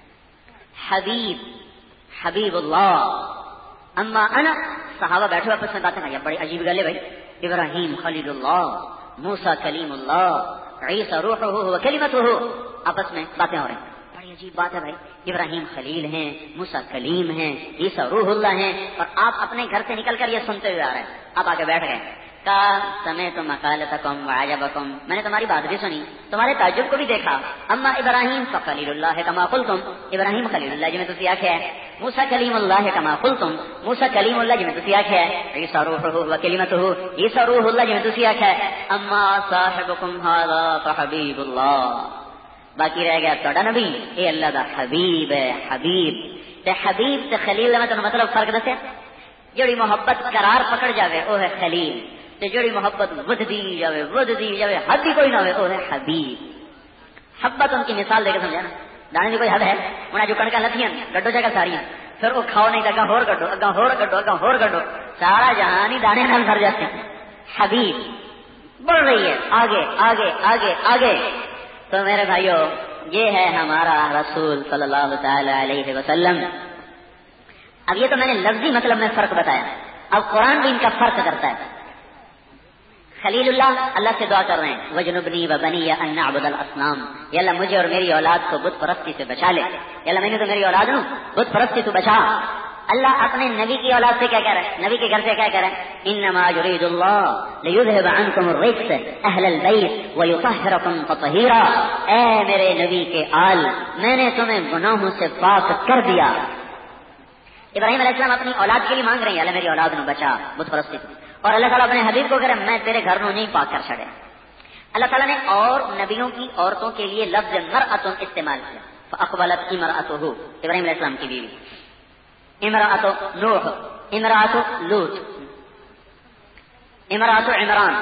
حبیب حبیب اللہ اما انا صحابہ بیٹھے آپس میں باتیں کریں بڑی عجیب گل ہے بھائی. ابراہیم خلیل اللہ موسیٰ کلیم اللہ عیسیٰ روحہ و کلمتہ آپس میں باتیں ہو رہی ہیں. بڑی عجیب بات ہے بھائی. ابراہیم خلیل ہیں موسیٰ کلیم ہیں عیسیٰ روح اللہ ہیں اور آپ اپنے گھر سے نکل کر یہ سنتے ہوئے آ رہے ہیں. آپ آگے بیٹھ گئے کا سمعت مقالتکم وعجبکم میں نے تمہاری بات بھی سنی تمہارے تعجب کو بھی دیکھا. اما ابراہیم فخلیل اللہ کما قلتم ابراہیم خلیل اللہ جی میں تسی آکھیا ہے. موسیٰ کلیم اللہ کما قلتم موسیٰ کلیم اللہ جی میں تسی آکھیا ہے. عیسیٰ روحہ و کلمتہ عیسیٰ روح اللہ جی میں تسی آکھیا ہے. اما صاحبکم ھذا فحبیب اللہ باقی رہ گیا تہاڈا نبی اے اللہ دا حبیب ہے. حبیب تے حبیب تے خلیل میں تانوں مطلب فرق دسیا. جڑی محبت قرار پکڑ جاوے او ہے خلیل تے جڑی محبت ود دی جاوے ود دی جاوے حد ہی کوئی نہ ہوئے او ہے حبیب. حبت ان کی مثال دے کے سمجھا نا دانے کی کوئی حد ہے. انہیں جو کڑکا لتھیاں گڈو جگہ ساری پھر وہ کھاؤ نہیں اگاں ہور گڈو اگاں ہور گڈو اگاں ہور گڈو سارا جہان ہی دانے نال بھر جاتے ہیں. حبیب بڑھ رہی ہے آگے آگے آگے آگے. تو میرے بھائیو یہ ہے ہمارا رسول صلی اللہ تعالی علیہ وسلم. اب یہ تو میں نے لفظی مطلب میں فرق بتایا. اب قرآن بھی ان کا فرق کرتا ہے. خلیل اللہ اللہ سے دعا کر رہے ہیں وجنبنی و بنی ان نعبد الاصنام یا اللہ مجھے اور میری اولاد کو بت پرستی سے بچا لے. یا اللہ میں نے تو میری اولاد ہوں بت پرستی تو بچا. اللہ اپنے نبی کی اولاد سے کیا کہہ رہا ہے نبی کے گھر سے کیا کہہ رہا ہے انما یرید اللہ لیذهب عنکم الرجس اہل البیت ویطہرکم تطہیرا. اے میرے نبی کے آل میں نے تمہیں گناہوں سے پاک کر دیا. ابراہیم علیہ السلام اپنی اولاد کے لیے مانگ رہے ہیں اللہ میری اولاد نو بچا بت پرستی. اور اللہ تعالیٰ اپنے حبیب کو کہہ رہے میں تیرے گھر نو نہیں پاک کر چھڑے. اللہ تعالیٰ نے اور نبیوں کی عورتوں کے لیے لفظ مرأۃ استعمال کیا. فاقبلت امرأتہ ابراہیم علیہ السلام کی بیوی امرأۃ نوح امرأۃ لوط امرأۃ عمران.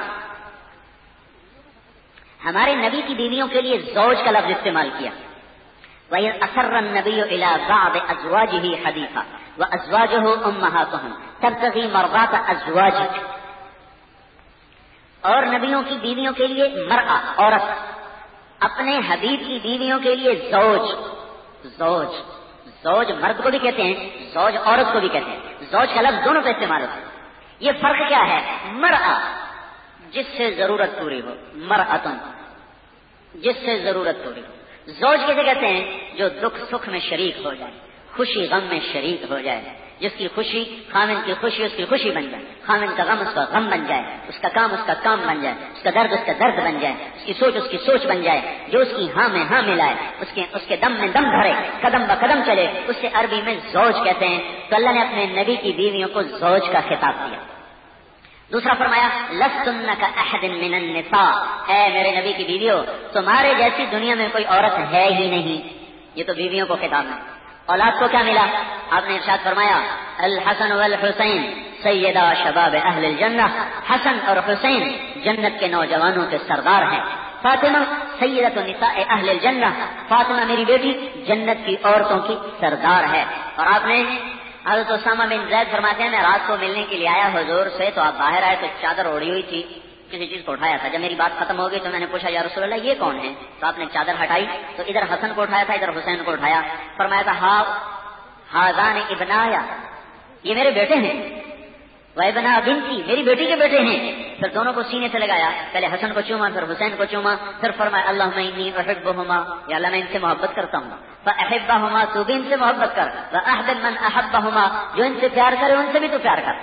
ہمارے نبی کی بیویوں کے لیے زوج کا لفظ استعمال کیا. وَإِذْ أَسَرَّ النَّبِيُّ إِلَىٰ بَعْضِ أَزْوَاجِهِ حَدِيثًا وَأَزْوَاجُهُ أُمَّهَاتُهُمْ تَبْتَغِي مَرْضَاتَ أَزْوَاجِكَ. اور نبیوں کی بیویوں کے لیے مرأہ عورت، اپنے حبیب کی بیویوں کے لیے زوج زوج زوج مرد کو بھی کہتے ہیں، زوج عورت کو بھی کہتے ہیں، زوج کا لفظ دونوں پہ استعمال ہوتا ہے۔ یہ فرق کیا ہے؟ مرأہ جس سے ضرورت پوری ہو، مرأتن جس سے ضرورت پوری ہو۔ زوج کیسے کہتے ہیں؟ جو دکھ سکھ میں شریک ہو جائے، خوشی غم میں شریک ہو جائے، جس کی خوشی خامن کی خوشی اس کی خوشی بن جائے، خامن کا غم اس کا غم بن جائے، اس کا کام اس کا کام بن جائے، اس کا درد اس کا درد بن جائے، اس کی سوچ اس کی سوچ بن جائے، جو اس کی ہاں میں ہاں ملائے، اس کے اس کے دم میں دم بھرے، قدم بہ قدم چلے، اس سے عربی میں زوج کہتے ہیں۔ تو اللہ نے اپنے نبی کی بیویوں کو زوج کا خطاب دیا۔ دوسرا فرمایا لستن کاحد من النساء، اے میرے نبی کی بیویوں تمہارے جیسی دنیا میں کوئی عورت ہے ہی نہیں۔ یہ تو بیویوں کو خطاب ہے۔ اولاد کو کیا ملا؟ آپ نے ارشاد فرمایا الحسن والحسین سیدہ شباب اہل الجنہ، حسن اور حسین جنت کے نوجوانوں کے سردار ہیں۔ فاطمہ سیدۃ نساء اہل الجنہ، فاطمہ میری بیٹی جنت کی عورتوں کی سردار ہے۔ اور آپ نے حضرت اسامہ بن زید فرماتے ہیں میں رات کو ملنے کے لیے آیا حضور سے، تو آپ باہر آئے تو چادر اوڑھی ہوئی تھی، کسی چیز کو اٹھایا تھا۔ جب میری بات ختم ہو گئی تو میں نے پوچھا یا رسول اللہ یہ کون ہے؟ تو آپ نے چادر ہٹائی تو ادھر حسن کو اٹھایا تھا، ادھر حسین کو اٹھایا، فرمایا تھا ہا ہاذان ابنایا، یہ میرے بیٹے ہیں، وابنا بنتی میری بیٹی کے بیٹے ہیں۔ پھر دونوں کو سینے سے لگایا، پہلے حسن کو چوما پھر حسین کو چوما، پھر فرمایا اللہم انی احبہما، یا اللہ میں ان سے محبت کرتا ہوں، فاحبہما تو بھی ان سے محبت کر، واحبب من احبہما جو ان سے پیار کرے ان سے بھی تو پیار کر۔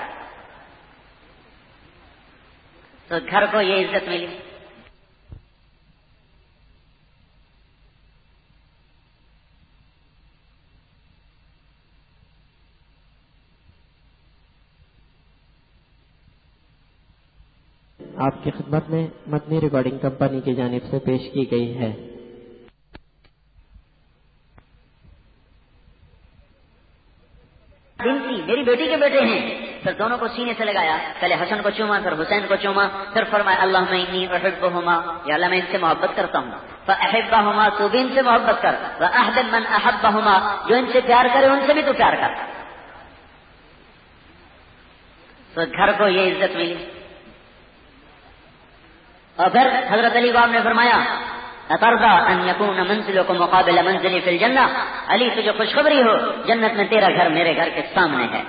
تو گھر کو یہ عزت ملی۔ آپ کی خدمت میں مدنی ریکارڈنگ کمپنی کی جانب سے پیش کی گئی ہے۔ بنتی میری بیٹی کے بیٹے ہیں، پھر دونوں کو سینے سے لگایا، پہلے حسن کو چوما پھر حسین کو چوما، پھر فرمایا اللہم انی احبہما، یا اللہ میں ان سے محبت کرتا ہوں، فاحبہما تو بھی ان سے محبت کر، واحبب من احبہما جو ان سے پیار کرے ان سے بھی تو پیار کر۔ تو گھر کو یہ عزت ملی۔ اور پھر حضرت علی کو آپ نے فرمایا اترضى ان يكون منزلك مقابل منزلي في الجنہ، علی تجھے خوشخبری ہو جنت میں تیرا گھر میرے گھر کے سامنے ہے۔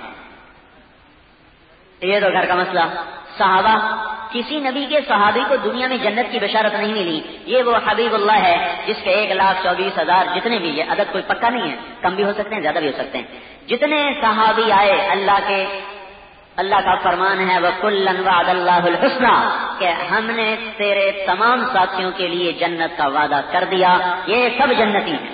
یہ تو گھر کا مسئلہ۔ صحابہ کسی نبی کے صحابی کو دنیا میں جنت کی بشارت نہیں ملی، یہ وہ حبیب اللہ ہے جس کے ایک لاکھ چوبیس ہزار جتنے بھی، یہ عدد کوئی پکا نہیں ہے، کم بھی ہو سکتے ہیں زیادہ بھی ہو سکتے ہیں، جتنے صحابی آئے اللہ کے، اللہ کا فرمان ہے وَكُلًّا وَعَدَ اللَّهُ الْحُسْنَى کہ ہم نے تیرے تمام ساتھیوں کے لیے جنت کا وعدہ کر دیا، یہ سب جنتی ہیں۔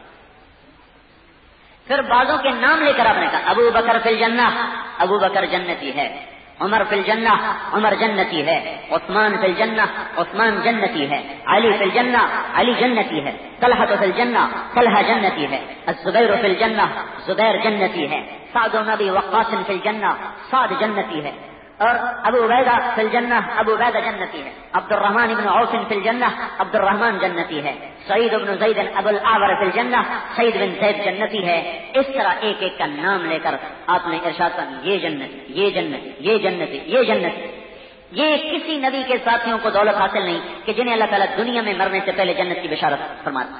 پھر بعضوں کے نام لے کر آپ نے کہا ابو بکر فی الجنہ، ابو بکر جنتی ہے، عمر فی الجنہ، عمر جنتی ہے، عثمان فی الجنہ، عثمان جنتی ہے، علی فی الجنہ، علی جنتی ہے، طلحہ فی الجنہ، طلحہ جنتی ہے، الزبیر فی الجنہ، زبیر جنتی ہے، سعد بن ابی وقاص فی الجنہ، سعد جنتی ہے، اور ابو عبیدہ فی الجنہ، ابو عبیدہ جنتی ہے، عبد الرحمن بن عوف فی الجنہ، عبد الرحمن جنتی ہے، سعید بن زید ابو الاعور فی الجنہ، سعید بن زید جنتی ہے۔ اس طرح ایک ایک کا نام لے کر آپ نے ارشاد فرمایا یہ جنت، یہ جنت، یہ جنت، یہ جنت۔ یہ کسی نبی کے ساتھیوں کو دولت حاصل نہیں کہ جنہیں اللہ تعالیٰ دنیا میں مرنے سے پہلے جنت کی بشارت فرماتا۔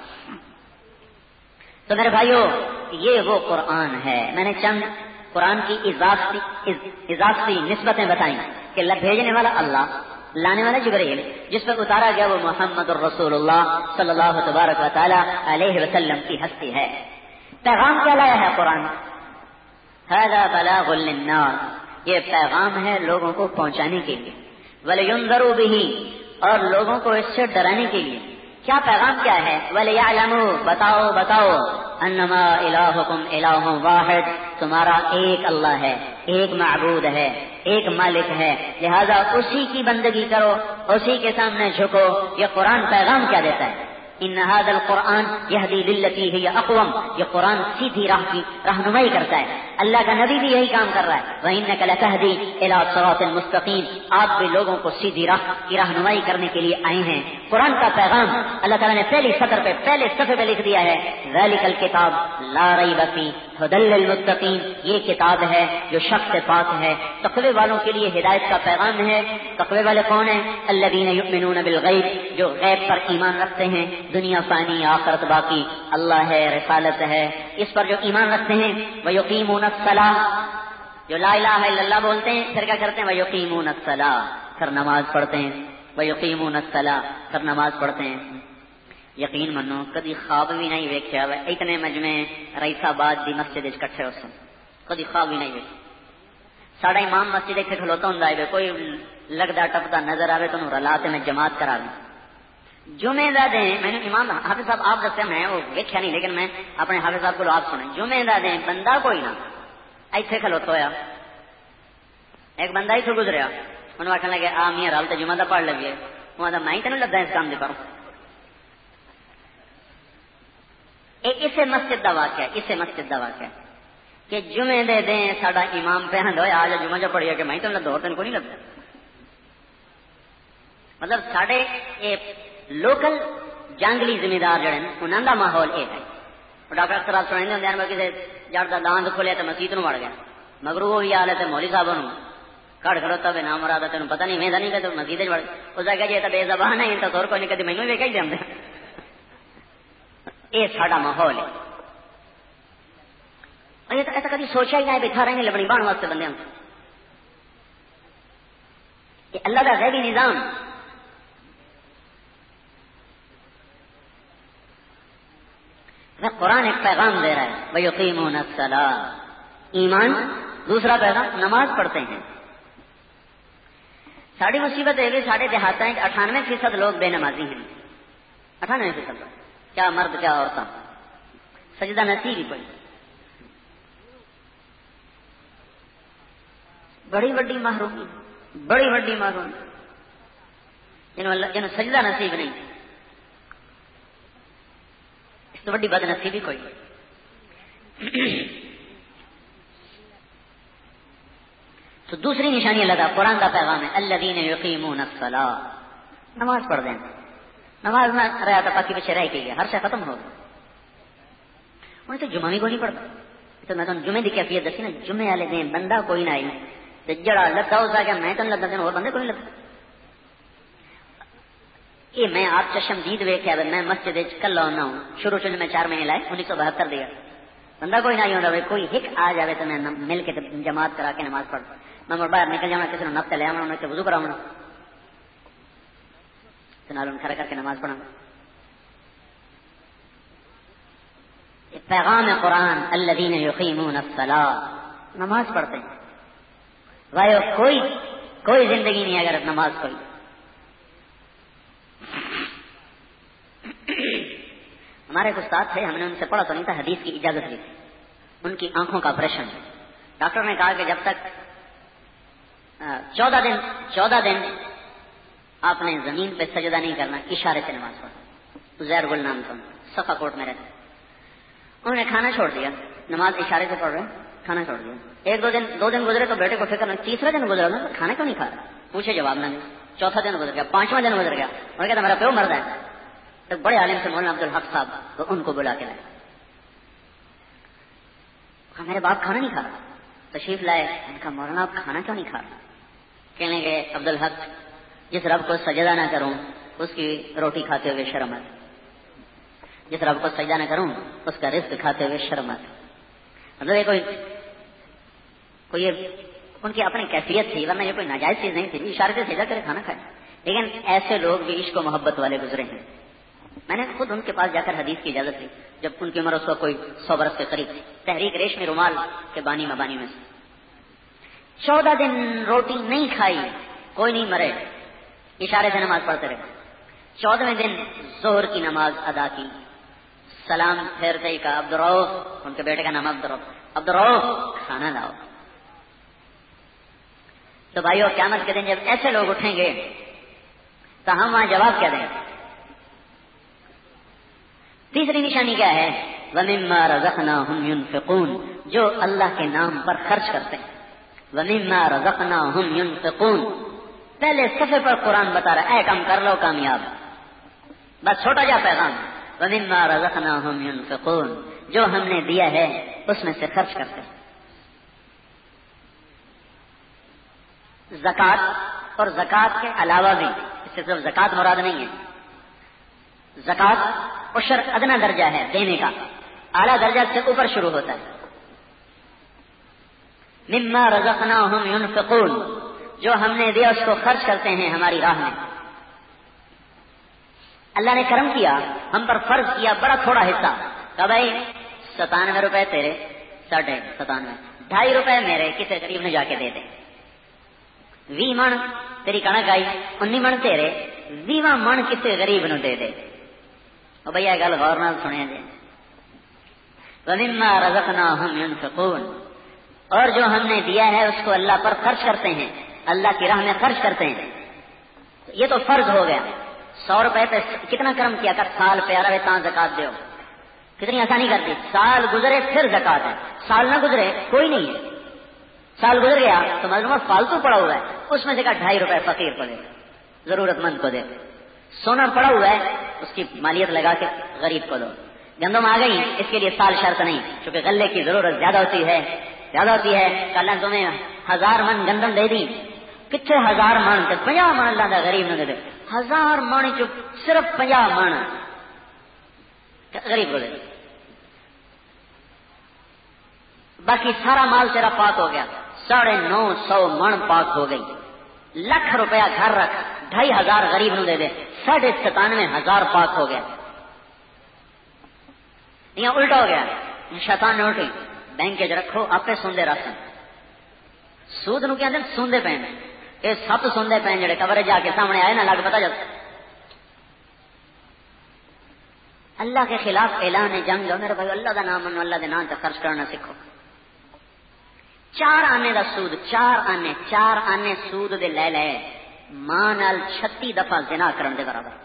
تو میرے بھائیو یہ وہ قرآن ہے۔ میں نے چند قرآن کی اضافی اضافی نسبتیں بتائیں کہ بھیجنے والا اللہ، لانے والا جبرائیل، جس پر اتارا گیا وہ محمد الرسول اللہ صلی اللہ تبارک و تعالی علیہ وسلم کی ہستی ہے۔ پیغام کیا لایا ہے قرآن؟ ھذا بلاغ للناس، یہ پیغام ہے لوگوں کو پہنچانے کے لیے، وَلِيُنذَرُوا بِهِ اور لوگوں کو اس سے ڈرانے کے لیے۔ کیا پیغام کیا ہے؟ وَلِيَعْلَمُوا بتاؤ بتاؤ انما الہکم الہ واحد، تمہارا ایک اللہ ہے، ایک معبود ہے، ایک مالک ہے، لہذا اسی کی بندگی کرو، اسی کے سامنے جھکو۔ یہ قرآن پیغام کیا دیتا ہے؟ ان ھذا القرآن یہدی للتی ہی اقوم، یہ قرآن سیدھی راہ کی رہنمائی کرتا ہے. اللہ کا نبی بھی یہی کام کر رہا ہے. وانک لتہدی الی صراط مستقیم، آپ بھی لوگوں کو سیدھی راہ کی رہنمائی کرنے کے لیے آئے ہیں. قرآن کا پیغام اللہ تعالیٰ نے پہلی سطر پہ پہلے صفحے پہ لکھ دیا ہے، ذالک الکتاب لا ریب فیہ ھدی للمتقین، یہ کتاب ہے جو شک سے پاک ہے، تقوی والوں کے لیے ہدایت کا پیغام ہے. تقوی والے کون ہیں؟ الذین یؤمنون بالغیب، جو غیب پر ایمان رکھتے ہیں. دنیا فانی، آخرت باقی، اللہ ہے، رسالت ہے، اس پر جو ایمان رکھتے ہیں. ویقیمون الصلاۃ، جو لا الہ الا اللہ بولتے ہیں پھر کیا کرتے ہیں؟ ویقیمون الصلاۃ، پھر نماز پڑھتے ہیں. ویقیمون الصلاۃ، پھر نماز پڑھتے ہیں. یقین منو کدی خواب بھی نہیں ویکھیا اتنے مجمع رئیس آباد دی مسجد وچ کٹھے ہوسن، کدی خواب بھی نہیں ویکھیا. ساڈا امام مسجد اتنے کھلوتا ہوں ہے، کوئی لگتا ٹپتا نظر آئے تو رلا کے میں جماعت کرا دوں. جمعے دا دیں میں نے امام حافظ صاحب آپ دسیا، میں وہ ویکھیا نہیں لیکن میں اپنے حافظ صاحب کو آپ سنے. جمعے دا دیں بندہ کوئی نہ ایتھے کھلوتا ہوا، ایک بندہ اتو گزریا، انہوں آخر لگے آ میاں رل تو جمعہ دا پڑھ لگے. وہ آتا میں تینوں لگا اس کام دے کروں. اسے مسجد دا واقعہ، اسے مسجد دا واقعہ کہ جمعے دے دیں ساڈا امام پہن ہوئے آج جمعہ جو پڑھیا کہ میں تینوں لگا اور تین کو نہیں لگتا. مطلب ساڈے یہ لوکل جنگلی زمیندار جڑے انہوں کا ماحول یہ ہے. ڈاکٹر اکثر آپ سنیں ہوں میں کسی جڑ کا داند کھولیا تو مسیت نو وڑ گیا، مگر وہ بھی حال ہے تو مولوی صاحب کڑ کھڑوتا بھی نام مراد تین پتا نہیں میں نہیں کہ مسیت وڑ اس کا جی تو بے زبان ہے تو سور کو نہیں کدی مینو ویکا ہی دیں. یہ ساڈا ماحول ہے. ایسا کبھی سوچا ہی نہ بٹھا رہے ہیں لبنی بان واسطے بندے ہم. یہ اللہ کا غیبی نظام. قرآن ایک پیغام دے رہا ہے وَيُقِيمُونَ الصَّلَاةَ، ایمان. دوسرا پیغام نماز پڑھتے ہیں. ساری مصیبت ہے کہ سارے دیہات میں اٹھانوے فیصد لوگ بے نمازی ہیں. اٹھانوے فیصد کیا مرد کیا عورتیں. سجدہ نصیب ہی پڑی. بڑی بڑی محرومی، بڑی بڑی محرومی جنہوں سجدہ نصیب نہیں. تو بڑی بد نصیبی کوئی. تو دوسری نشانی اللہ کا قرآن کا پیغام ہے الذین یقیمون الصلاۃ، نماز پڑھ دیں. نماز میں رہا تو پاکی پیچھے رہ گئی ہے، ہر شے ختم ہو گیا. انہیں تو جمعہ بھی کوئی نہیں پڑھتا. تو میں جمعے کی کیفیت دسی نا، جمعے والے دن بندہ کوئی نہ آئی تو جڑا لگا اس کا میں تو لگا دین اور بندے کوئی نہیں لگتا. یہ میں آپ چشم دید ویکھیا میں مسجد کلا ہونا ہوں. شروع شروع میں چار مہینے لائے انیس سو بہتر دیا بندہ کوئی نہیں ہوتا. کوئی ہک آ جائے تو میں مل کے جماعت کرا کے نماز پڑھ میں باہر نکل جانا، کسی نے نفت لے آنا، انہیں وضو کراؤں کھڑا کر کے نماز پڑھا. پیغام قرآن الذین یقیمون الصلاۃ، نماز پڑھتے ہیں. بھائی کوئی کوئی زندگی نہیں اگر نماز کوئی. ہمارے ایک استاد تھے، ہم نے ان سے پڑھا تو نہیں تھا، حدیث کی اجازت لی تھی. ان کی آنکھوں کا آپریشن. ڈاکٹر نے کہا کہ جب تک چودہ دن چودہ دن آپ نے زمین پہ سجدہ نہیں کرنا، اشارے سے نماز پڑھنا. زیر گل نام تھا، صفا کوٹ میں رہتے. انہوں نے کھانا چھوڑ دیا، نماز اشارے سے پڑھ رہے، کھانا چھوڑ دیا. ایک دو دن دو دن گزرے تو بیٹے کو فکر نہیں. تیسرا دن گزرا نا کھانا کیوں نہیں کھا رہا، پوچھے جواب نہ دے. چوتھا دن گزر گیا، پانچواں دن گزر گیا. انہوں نے کہا میرا پیو مرد ہے. تو بڑے عالم سے مولانا عبدالحق صاحب تو ان کو بلا کے لائے. کہا میرے باپ کھانا نہیں کھا رہا. تشریف لائے. ان کا مولانا آپ کھانا کیوں نہیں کھا رہا؟ کہنے گے عبدالحق جس رب کو سجدہ نہ کروں اس کی روٹی کھاتے ہوئے شرم آتی، جس رب کو سجدہ نہ کروں اس کا رزق کھاتے ہوئے شرم آتی. مطلب یہ کوئی کوئی ان کی اپنی کیفیت تھی، ورنہ یہ کوئی ناجائز چیز نہیں تھی. اشارے سے سجدہ کرے کھانا کھائے. لیکن ایسے لوگ بھی عشق و محبت والے گزرے ہیں. میں نے خود ان کے پاس جا کر حدیث کی اجازت لی جب ان کی عمر اس وقت کوئی سو برس کے قریب تھی. تحریک ریشمی رومال کے بانی مبانی میں سے. چودہ دن روٹی نہیں کھائی، کوئی نہیں مرے، اشارے سے نماز پڑھتے رہے. چودہویں دن ظہر کی نماز ادا کی، سلام پھیرتے ہی کہا عبدالرؤف، ان کے بیٹے کا نام عبدالرؤف، عبدالرؤف کھانا لاؤ. تو بھائیو قیامت کے دن جب ایسے لوگ اٹھیں گے تو ہم وہاں جواب کیا دیں گے؟ تیسری نشانی کیا ہے؟ وَمِمَّا رَزَقْنَاهُمْ يُنْفِقُونَ، جو اللہ کے نام پر خرچ کرتے ہیں. وَمِمَّا رَزَقْنَاهُمْ يُنْفِقُونَ. پہلے صفحے پر قرآن بتا رہا ہے اے کام کر لو کامیاب، بس چھوٹا جا پیغام. وَمِمَّا رَزَقْنَاهُمْ يُنْفِقُونَ، جو ہم نے دیا ہے اس میں سے خرچ کرتے ہیں. زکات اور زکات کے علاوہ بھی، اس سے صرف زکات مراد نہیں ہے. زکات عشر ادنا درجہ ہے دینے کا، اعلیٰ درجہ سے اوپر شروع ہوتا ہے. مما رزقناہم ينفقون، جو ہم نے دیا اس کو خرچ کرتے ہیں ہماری راہ میں. اللہ نے کرم کیا، ہم پر فرض کیا بڑا تھوڑا حصہ، کہ بھائی ستانوے روپے تیرے، ساڑھے ستانوے، ڈھائی روپے میرے، کسی غریب نے جا کے دے دے. وی من تیری کنک آئی، انی من تیرے، ویواں من کسی غریب نو دے دے. اور بھیا گل غور نال سنیا جی. وَمِمَّا رَزَقْنَاهُمْ يُنْفِقُونَ، اور جو ہم نے دیا ہے اس کو اللہ پر خرچ کرتے ہیں، اللہ کی راہ میں خرچ کرتے ہیں. یہ تو فرض ہو گیا. سو روپے پہ کتنا کرم کیا کر سال پہ آ رہے تاں زکات دیو، کتنی آسانی کر دی. سال گزرے پھر زکات ہے، سال نہ گزرے کوئی نہیں ہے. سال گزر گیا تو معلوم فالتو پڑا ہوا ہے، اس میں سے کا ڈھائی روپے فقیر کو دے، ضرورت مند کو دے. سونا پڑا ہوا ہے اس کی مالیت لگا کے غریب کو دو. گندم آ گئی اس کے لیے سال شرط نہیں، چونکہ غلے کی ضرورت زیادہ ہوتی ہے زیادہ ہوتی ہے کل تمہیں ہزار من گندم دے دی، کتنے ہزار من پنجا من اللہ دا غریب نے دے دے. ہزار من چ صرف پنجا من غریب کو دے، باقی سارا مال تیرا پاک ہو گیا. ساڑھے نو سو من پاک ہو گئی. لاکھ روپیہ گھر رکھ، ڈھائی ہزار غریب نو دے دے، ساڑھے ستانوے ہزار پاک ہو گیا. یہ الٹا ہو گیا، شیطان نے الٹی بینک چ رکھو آپ سوندے رکھ. سود نو کیا سوندے پین، یہ سب سوندے پین جڑے کور جا کے سامنے آئے نا لگ پتا جب اللہ کے خلاف اعلان جنگ جو میرے بھائی اللہ دا نام منو، اللہ دے نام تے خرچ کرنا سیکھو. چار آنے دا سود، چار آنے چار آنے سود دے لے لے ماں نال چھتی دفعہ زنا کرن دے برابر.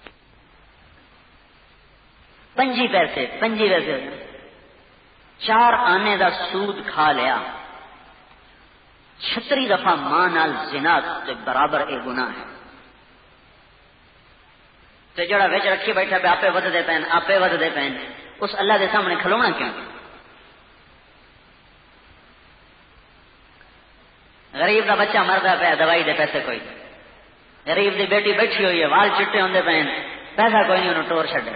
پنجی پیسے پنجی پیسے چار آنے دا سود کھا لیا، چھتری دفعہ ماں نال زنا دے برابر اے گناہ ہے. تے جڑا وچ رکھی بیٹھا پہ آپے ود دے پین آپے ود دے پین، اس اللہ دے سامنے کھلونا کیوں؟ غریب دا بچہ مردا پیا دوائی دے پیسے کوئی، غریب دی بیٹی بیٹھی ہوئی ہے وال چٹے ہوندے پین پیسہ کوئی نہیں انہوں ٹور چھڈے.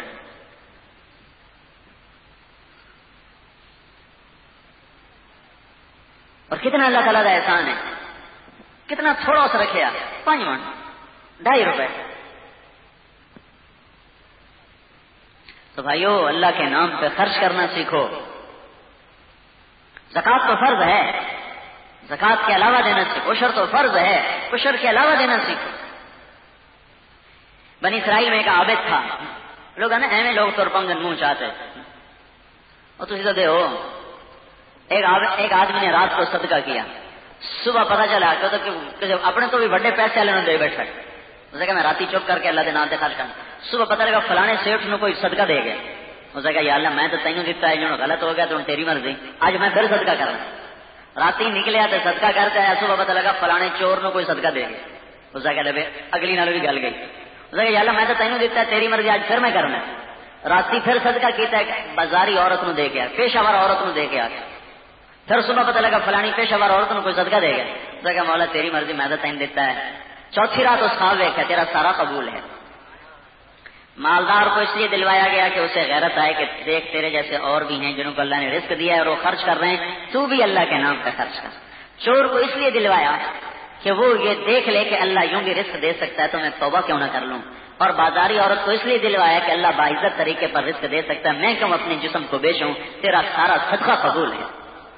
اور کتنا اللہ تعالیٰ کا احسان ہے، کتنا تھوڑا اس رکھیا پانچ من ڈھائی روپے. تو بھائیو اللہ کے نام پہ خرچ کرنا سیکھو. زکات تو فرض ہے، زکات کے علاوہ دینا سیکھو. عشر تو فرض ہے، عشر کے علاوہ دینا سیکھو. بنی اسرائیل میں ایک عابد تھا، لوگ نا ایویں لوگ تر پنگن منہ چاہتے اور تھی تو دے ہو. ایک ایک آدمی نے رات کو صدقہ کیا، صبح پتا چلا کہ اپنے تو بھی بڑے پیسے والے دے بیٹھا، اسے کہ میں راتی چپ کر کے اللہ کے نام سے خرچ کرنا. صبح پتا لگا فلانے سیٹھ نو کوئی صدقہ دے گیا. اسے کہ یا اللہ میں تو تینوں دیتا ہے جو غلط ہو گیا تو تیری مرضی، آج میں پھر صدقہ کرنا. راتی نکلیا تو صدقہ کرتے آیا، صبح پتا لگا فلانے چور نو کوئی صدقہ دے گیا. اسے کہ اگلی نال بھی گل گئی. اسے کہ یا اللہ میں تو تینوں دیتا ہے تیری مرضی، آج پھر میں کرنا. راتی پھر صدقہ کیتا ہے بازاری عورت نو دے گیا، پیشہ ور عورت نو دے گیا. پھر صبح پتہ لگا فلانی پیشہ ور عورت نو کوئی صدقہ دے گا. تو کہ مولا تیری مرضی میں تو تین دیتا ہے. چوتھی رات اس خواب دیکھا تیرا سارا قبول ہے. مالدار کو اس لیے دلوایا گیا کہ اسے غیرت آئے کہ دیکھ تیرے جیسے اور بھی ہیں جنہوں کو اللہ نے رزق دیا ہے اور وہ خرچ کر رہے ہیں، تو بھی اللہ کے نام پہ خرچ کر. چور کو اس لیے دلوایا کہ وہ یہ دیکھ لے کہ اللہ یوں بھی رزق دے سکتا ہے تو میں توبہ کیوں نہ کر لوں. اور بازاری عورت کو اس لیے دلوایا کہ اللہ باعزت طریقے پر رزق دے سکتا ہے، میں کیوں اپنے جسم کو بیچوں، تیرا سارا صدقہ قبول ہے.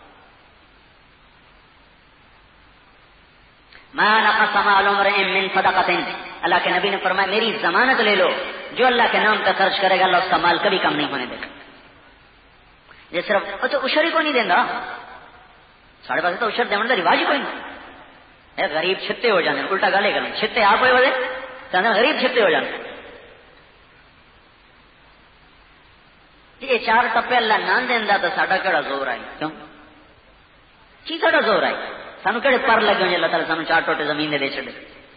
ما نقص مال امرئ من صدقۃ، اللہ کے نبی نے فرمایا میری ضمانت لے لو جو اللہ کے نام پہ خرچ کرے گا اللہ اس کا مال کبھی کم نہیں ہونے دے گا. یہ صرف تو عشر ہی کو نہیں دینا، ساڑھے پاس تو عشر دینے کا رواج ہی کوئی نہیں. غریب چھتے ہو جانے، الٹا گالے کریں چھتے آپ ہوئے بولے غریب چھتے ہو جانے. یہ چار ٹپے اللہ نہ دینا تو ساڈا کہڑا زور آئی؟ کیوں کی ساڈا زور آئی؟ سانو کہڑے پر لگے ہوئے اللہ تعالیٰ سانو چار ٹوٹے زمین دے دے چھڑے؟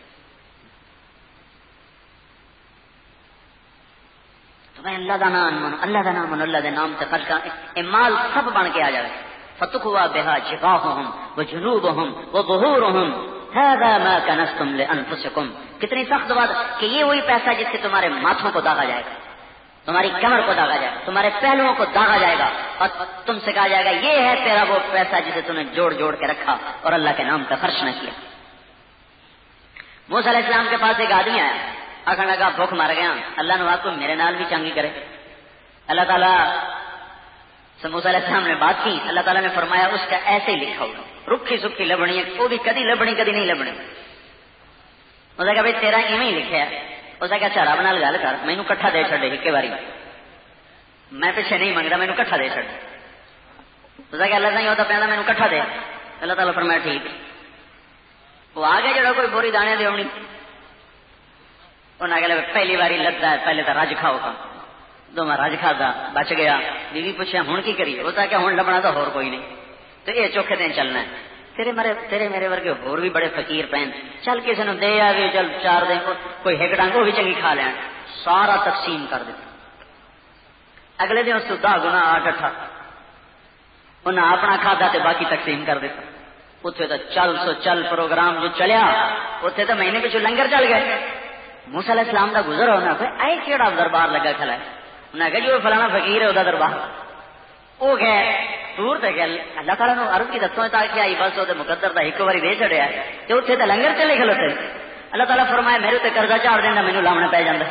تو میں اللہ دا نام منو، اللہ دا نام منو، اللہ دے نام سے خرچ کر مال سب بن کے آ جائے. فتقوا بها جباههم وجنوبهم وظهورهم هذا ما كنزتم لانفسكم. کتنی سخت بات کہ یہ وہی پیسہ جس سے تمہارے ماتھوں کو داغا جائے گا، تمہاری کمر کو داغا جائے گا، تمہارے پہلوؤں کو داغا جائے گا، اور تم سے کہا جائے گا یہ ہے تیرا وہ پیسہ جسے تم نے جوڑ جوڑ کے رکھا اور اللہ کے نام کا خرچ نہ کیا. موسیٰ علیہ السلام کے پاس ایک آدمی آیا، آخر لگا بھوک مار گیا، اللہ نے آپ کو میرے نال بھی چنگی کرے. اللہ تعالیٰ سے موسیٰ علیہ السلام نے بات کی. اللہ تعالیٰ نے فرمایا اس کا ایسے ہی لکھا ہوگا، رکھی سکھی لبنی ہے، وہ بھی کدی لبنی کدی نہیں لبنی. اس نے کہا بھائی تیرا ایویں ہی لکھا ہے. اس نے کہا اچھا رب نال گل کر، مینوں کٹھا دے چھڈے ایک باری، میں پیچھے نہیں منگتا، مینوں کٹھا دے چھڈ. اس نے کہا اللہ تعالیٰ ہوتا پہلا مینوں کٹھا دے. اللہ تعالیٰ فرمایا ٹھیک. وہ آ گیا جڑا کوئی بوری دانے دے ہونی، انہیں کہا پہلی باری لگتا ہے پہلے تو رج کھاؤ کا، دو میں رج کھا بچ گیا. بیوی پوچھا ہوں کی کریے؟ وہ کہ ہوں لبنا تو ہور کوئی نہیں، تو یہ چوکھے دن چلنا ہے. تیرے مرے تیرے میرے ورگے ہور بھی بڑے فقیر پین، چل کسی نے دے آ بھی، چل چار دن کوئی ہک ڈنگ وہ بھی چنگی کھا لین. سارا تقسیم کر دیتا. اگلے دن اس کو دہ گنا آ ڈٹھا، انہیں اپنا کھادا تے باقی تقسیم کر دیتا. اتنے تو چل سو چل پروگرام جو چلیا، اتنے تو مہینے پچھو لنگر چل گئے. موسیٰ علیہ السلام کا گزر ہونا کوئی اے کیڑا دربار لگا کھلا ہے. انہیں کہا جو فلانا فقیر ہے وہ دربار. وہ گئے دور تک اللہ تعالیٰ نے عرض کی دسوں تاکہ آئی بس وہ مقدر کا ایک باری دے چڑیا تو اتنے تو لنگر چلے کھلوتے. اللہ تعالیٰ فرمایا میرے تے قرضہ چاڑ دینا، مینوں لاونا پی جاتا.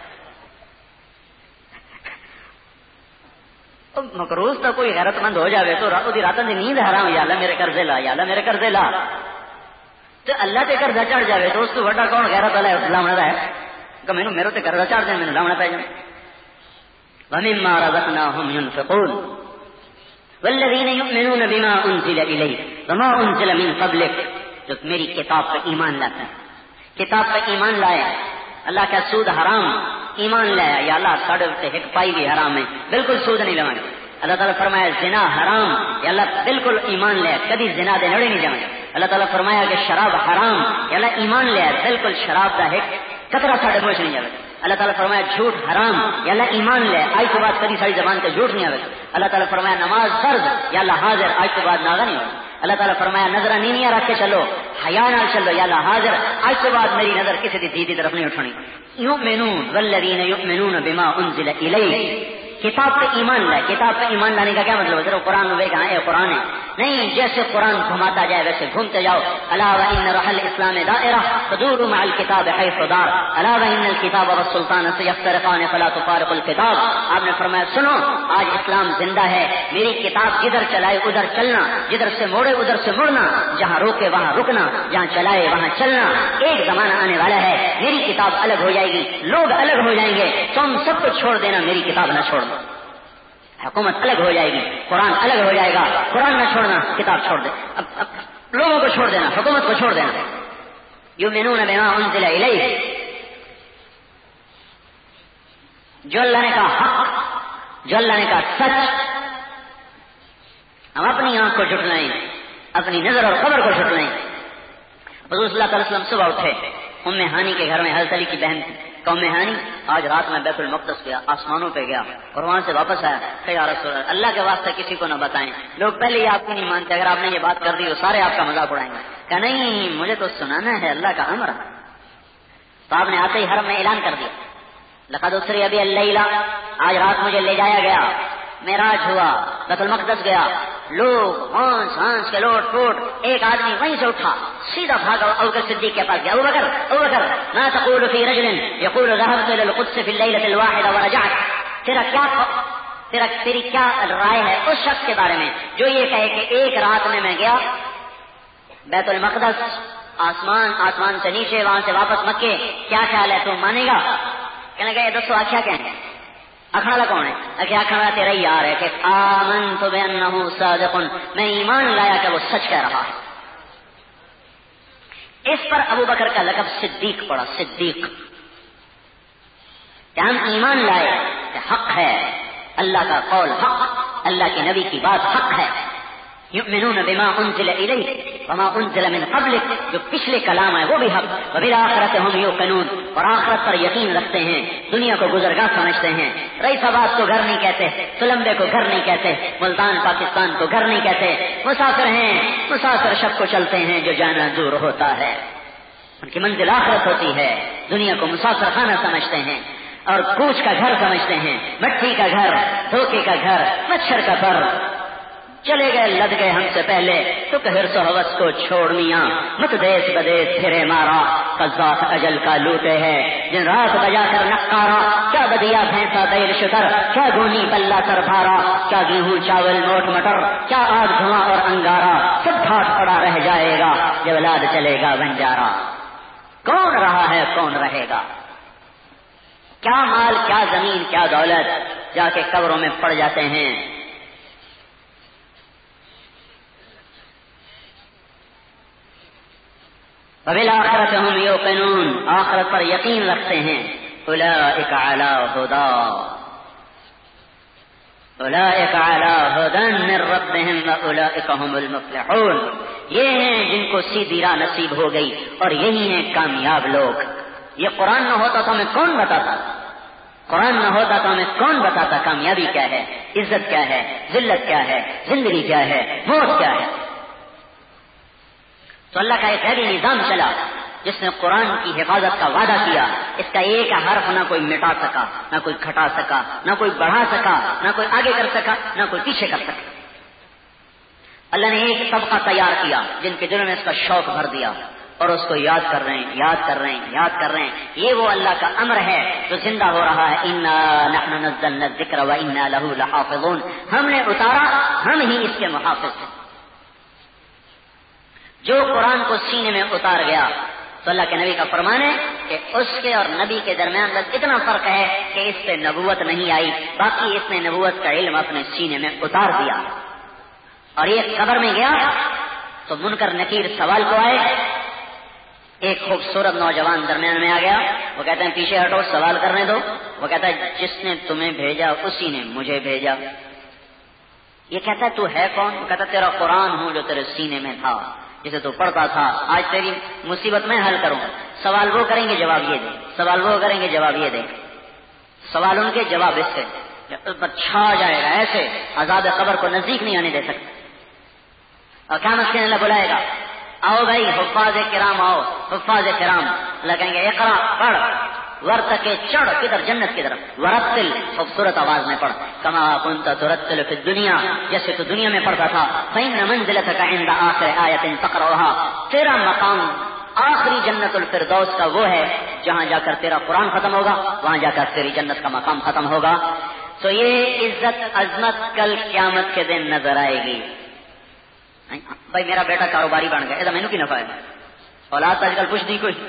مقروض تو کوئی غیرت مند ہو جاوے تو وہ راتوں کی نیند حرام، یا اللہ میرے قرضے لا، یا اللہ میرے قرضے لا. تو اللہ تے قرضہ چڑھ جاوے تو اس کو بڑا کون غیرت والا لاونا ہے کہ مینوں میرے تے قرضہ چڑھ دینا، مینوں لاونا پی جاتا. وَمِمَّا رَزَقْنَاهُمْ يُنْفِقُونَ وَالَّذِينَ يُؤْمِنُونَ بِمَا أُنزِلَ إِلَيْكَ وَمَا أُنزِلَ مِن قَبْلِكَ. جو میری کتاب پر ایمان لاتا ہے، کتاب پر ایمان لائے، اللہ کا سود حرام ایمان لایا، یا اللہ ساڑھے تے ایک پائی بھی حرام ہے، بالکل سود نہیں لوانا. اللہ تعالیٰ فرمایا زنا حرام، یا اللہ بالکل ایمان لیا کبھی زنا دے نڑے نہیں جانا. اللہ تعالیٰ فرمایا کہ شراب حرام، یا اللہ ایمان لیا بالکل شراب کا ایک قطرہ ساڑھے موش نہیں جائے. اللہ تعالیٰ فرمایا جھوٹ حرام، یا اللہ ایمان لے آج کے بعد کبھی ساری زبان سے جھوٹ نہیں آئے. اللہ تعالیٰ فرمایا نماز فرض، یا اللہ حاضر آج کے بعد ناغا نہیں ہو. اللہ تعالیٰ فرمایا نظر نیویاں رکھ کے چلو، حیا نال چلو، یا اللہ حاضر آج کے بعد میری نظر کسی دی دیدی طرف نہیں اٹھانی. یؤمنون والذین یؤمنون بما انزل الیک. کتاب پہ ایمان لائے. کتاب پہ ایمان لانے کا کیا مطلب ہے؟ صرف قرآن میں کہاں اے قرآن ہے نہیں، جیسے قرآن گھماتا جائے ویسے گھومتے جاؤ. الا وان رحل الاسلام دائرہ فدوروا مع الكتاب حيث دار. الا وان الكتاب والسلطان سيفترقان فلا تفارق الكتاب. آپ نے فرمایا سنو آج اسلام زندہ ہے، میری کتاب جدھر چلائے ادھر چلنا، جدھر سے موڑے ادھر سے مڑنا، جہاں روکے وہاں رکنا، جہاں چلائے وہاں چلنا. ایک زمانہ آنے والا ہے میری کتاب الگ ہو جائے گی، لوگ الگ ہو جائیں گے، تم سب کو چھوڑ دینا، میری کتاب نہ چھوڑنا. حکومت الگ ہو جائے گی، قرآن الگ ہو جائے گا، قرآن نہ چھوڑنا، کتاب چھوڑ دے. اب, اب لوگوں کو چھوڑ دینا، حکومت کو چھوڑ دینا. یؤمنون بما انزل الیک، جو اللہ نے کہا حق، جو اللہ نے کہا سچ. ہم اپنی آنکھ کو جھٹلائیں، اپنی نظر اور خبر کو جھٹلائیں. حضور صلی اللہ علیہ وسلم صبح اٹھے، ام ہانی کے گھر میں حضرت علی کی بہن تھی. قوم ہانی آج رات میں بیت المقدس گیا، آسمانوں پہ گیا اور وہاں سے واپس آیا. کہ یا رسول اللہ، اللہ کے واسطے کسی کو نہ بتائیں، لوگ پہلے ہی آپ کی نہیں مانتے، اگر آپ نے یہ بات کر دی تو سارے آپ کا مذاق اڑائیں گے. کہ نہیں مجھے تو سنانا ہے اللہ کا امر. تو آپ نے آتے ہی حرم میں اعلان کر دیا لقد اسری بی اللیلہ، آج رات مجھے لے جایا گیا، معراج ہوا، بیت المقدس گیا. لوگ ہانس ہانس کے لوٹ پوٹ. ایک آدمی وہیں سے اٹھا سیدھا بھاگا ابوبکر صدیق کے پاس گیا. ابوبکر ابوبکر ما تقول فی رجل یقول ذهبت الى القدس في الليلة الواحدة ورجعت. تیرا کیا تیرا تیری کیا رائے ہے اس شخص کے بارے میں جو یہ کہے کہ ایک رات میں میں گیا بیت المقدس، آسمان آسمان سے نیچے، وہاں سے واپس مکے، کیا خیال ہے تم مانے گا؟ کہنے لگا یہ دسو آخیا کیا ہے؟ آخر والا کون ہے؟ کہ آخر والا تیرا ہی یار ہے کہ آمنت بانہ صادق، میں ایمان لایا کہ وہ سچ کہہ رہا ہے. اس پر ابو بکر کا لقب صدیق پڑا. صدیق کہ ہم ایمان لائے کہ حق ہے، اللہ کا قول حق، اللہ کے نبی کی بات حق ہے. یؤمنون بما انزل الیک وما انزل من قبلک، جو پچھلے کلام ہے وہ بھی حق. وبالآخرۃ هم یوقنون، اور آخرت پر یقین رکھتے ہیں، دنیا کو گزرگاہ سمجھتے ہیں. رئیس آباد کو گھر نہیں کہتے، سلمبے کو گھر نہیں کہتے، ملتان پاکستان کو گھر نہیں کہتے. مسافر ہیں، مسافر شب کو چلتے ہیں جو جانا دور ہوتا ہے، ان کی منزل آخرت ہوتی ہے. دنیا کو مسافر خانہ سمجھتے ہیں اور کوچ کا گھر سمجھتے ہیں، مٹی کا گھر، دھوکے کا گھر، مچھر کا گھر. چلے گئے لد گئے ہم سے پہلے، تو حرص و ہوس کو چھوڑ میاں، مت دیس بدیس پھرے مارا. قذاق اجل کا لوٹے ہے جن رات بجا کر نقارا، کیا بدیا بھینسا بیل شتر، کیا گونی پلہ سر بھارا، کیا گیہوں چاول موٹ مٹر، کیا آگ دھواں اور انگارا. سب گھاٹ پڑا رہ جائے گا جب لاد چلے گا بنجارا. کون رہا ہے کون رہے گا؟ کیا مال، کیا زمین، کیا دولت جا کے قبروں میں پڑ جاتے ہیں. وبالآخرۃ هم یوقنون، آخرت پر یقین رکھتے ہیں. اولئک علی ہدی، اولئک علی ہدی من ربهم واولئک هم المفلحون. یہ ہیں جن کو سیدھی راہ نصیب ہو گئی اور یہی ہیں کامیاب لوگ. یہ قرآن نہ ہوتا تو ہمیں کون بتاتا، قرآن نہ ہوتا تو ہمیں کون بتاتا کامیابی کیا ہے، عزت کیا ہے، ذلت کیا ہے، زندگی کیا ہے، موت کیا ہے. تو اللہ کا ایک غیبی نظام چلا جس نے قرآن کی حفاظت کا وعدہ کیا. اس کا ایک حرف نہ کوئی مٹا سکا، نہ کوئی کھٹا سکا، نہ کوئی بڑھا سکا، نہ کوئی آگے کر سکا، نہ کوئی پیچھے کر سکا. اللہ نے ایک طبقہ تیار کیا جن کے دلوں میں اس کا شوق بھر دیا اور اس کو یاد کر رہے ہیں، یاد کر رہے ہیں، یاد کر رہے ہیں. یہ وہ اللہ کا امر ہے جو زندہ ہو رہا ہے. انا نحن نزلنا الذکر وانا له لحافظون، ہم نے اتارا، ہم ہی اس کے محافظ ہیں. جو قرآن کو سینے میں اتار گیا تو اللہ کے نبی کا فرمان ہے کہ اس کے اور نبی کے درمیان بس اتنا فرق ہے کہ اس سے نبوت نہیں آئی، باقی اس نے نبوت کا علم اپنے سینے میں اتار دیا. اور یہ قبر میں گیا تو منکر نکیر سوال کو آئے. ایک خوبصورت نوجوان درمیان میں آ گیا، وہ کہتے ہیں پیچھے ہٹو، سوال کرنے دو. وہ کہتا ہے جس نے تمہیں بھیجا اسی نے مجھے بھیجا. یہ کہتا ہے تو ہے کون؟ وہ کہتا ہے تیرا قرآن ہوں جو تیرے سینے میں تھا، جسے تو پڑھتا تھا. آج تیری مصیبت میں حل کروں. سوال وہ کریں گے جواب یہ دیں، سوال وہ کریں گے جواب یہ دیں. سوال ان کے جواب اس سے اس پر چھا جائے گا، ایسے عذاب قبر کو نزدیک نہیں آنے دے سکتے. اور قیامت کے دن اللہ بلائے گا، آؤ بھائی حفاظ کرام، آؤ حفاظ کرام. اللہ کہیں گے اقرا، پڑھ. ورت کے چڑھ کدھر؟ جنت کی طرف. ورتل، خوبصورت آواز میں پڑھ. کما کنت ترتل فی الدنیا، جیسے تو دنیا میں پڑھتا تھا. فإن منزلتک عند آخر آیت تقرأها، تیرا مقام آخری جنت الفردوس کا وہ ہے جہاں جا کر تیرا قرآن ختم ہوگا، وہاں جا کر تیری جنت کا مقام ختم ہوگا. تو یہ عزت عظمت کل قیامت کے دن نظر آئے گی. بھائی میرا بیٹا کاروباری بن گیا، ایسا مینو کی نفع ہے. اولاد آج کل کچھ نہیں کوئی.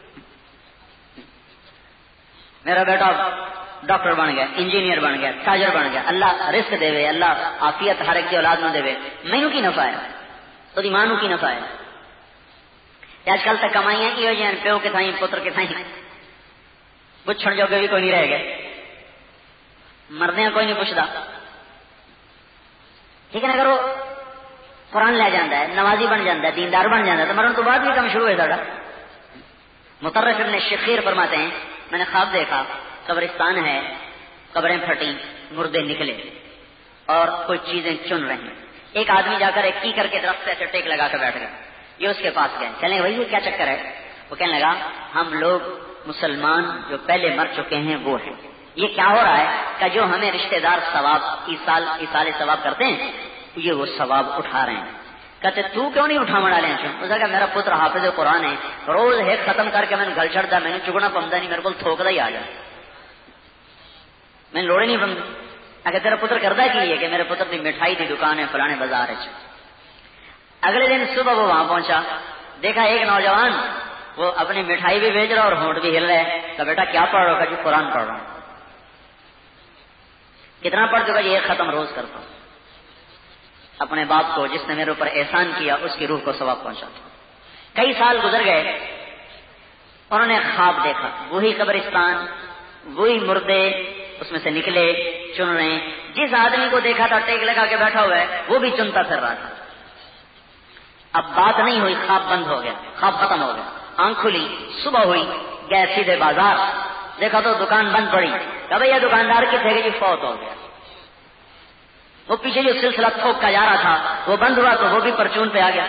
میرا بیٹا ڈاکٹر بن گیا، انجینئر بن گیا، تاجر بن گیا. اللہ رزق دے وے، اللہ عافیت ہر ایک کی اولاد نہ دے وے. مینو کی نفع ہے تو مانو کی نفع ہے. آج کل تک کمائیاں کی ہو جائیں، پیو کے تھائیں پتر کے تھائیں پوچھنے جو بھی کوئی نہیں رہ گئے. مردیاں کوئی نہیں پوچھتا. ٹھیک ہے نا؟ اگر وہ قرآن لے جانا ہے، نمازی بن جاتا ہے، دیندار بن جاتا ہے تو مرن تو بعد بھی کم شروع ہے ساڑا. مطرف ابن شخیر فرماتے ہیں میں نے خواب دیکھا قبرستان ہے، قبریں پھٹی، مردے نکلے اور کچھ چیزیں چن رہے ہیں. ایک آدمی جا کر ایک کی کر کے درخت سے ٹیک لگا کر بیٹھ گیا. یہ اس کے پاس گئے، کہنے بھائی یہ کیا چکر ہے؟ وہ کہنے لگا ہم لوگ مسلمان جو پہلے مر چکے ہیں وہ ہیں. یہ کیا ہو رہا ہے کہ جو ہمیں رشتہ دار ثواب ایصال ایصال ثواب کرتے ہیں یہ وہ ثواب اٹھا رہے ہیں. کہتے تو کیوں نہیں اٹھا مڑا لیں؟ اس نے کہا میرا پتر حافظ قرآن ہے، روز ایک ختم کر کے میں نے گل چڑھتا، میں نے چگنا پمدا نہیں، میرے کو تھوکدا ہی آ جائے، میں لوڑے نہیں پمدی. اگر تیرا پتر کرتا کی ہے کہ میرے پتر کی مٹھائی کی دکان ہے فلانے بازار ہے. اگلے دن صبح وہ وہاں پہنچا، دیکھا ایک نوجوان وہ اپنی مٹھائی بھی بھیج رہا اور ہونٹ بھی ہل رہا ہے. کہ بیٹا کیا پڑھ رہا ہو؟ کہ جی قرآن پڑھ رہا ہوں. کتنا پڑھ چکا؟ یہ ایک ختم روز کرتا ہوں. اپنے باپ کو جس نے میرے اوپر احسان کیا اس کی روح کو ثواب پہنچاتا. کئی سال گزر گئے، انہوں نے خواب دیکھا، وہی قبرستان، وہی مردے، اس میں سے نکلے چن رہے ہیں. جس آدمی کو دیکھا تھا ٹیک لگا کے بیٹھا ہوا ہے وہ بھی چنتا پھر رہا تھا. اب بات نہیں ہوئی, خواب بند ہو گیا, خواب ختم ہو گیا. آنکھ کھلی, صبح ہوئی, گئے سیدھے بازار, دیکھا تو دکان بند پڑی. کہ بھئی یہ دکاندار کی تھے کہ جی فوت ہو گیا. وہ پیچھے جو سلسلہ تھوک کا جا رہا تھا وہ بند ہوا تو وہ بھی پرچون پہ آ گیا.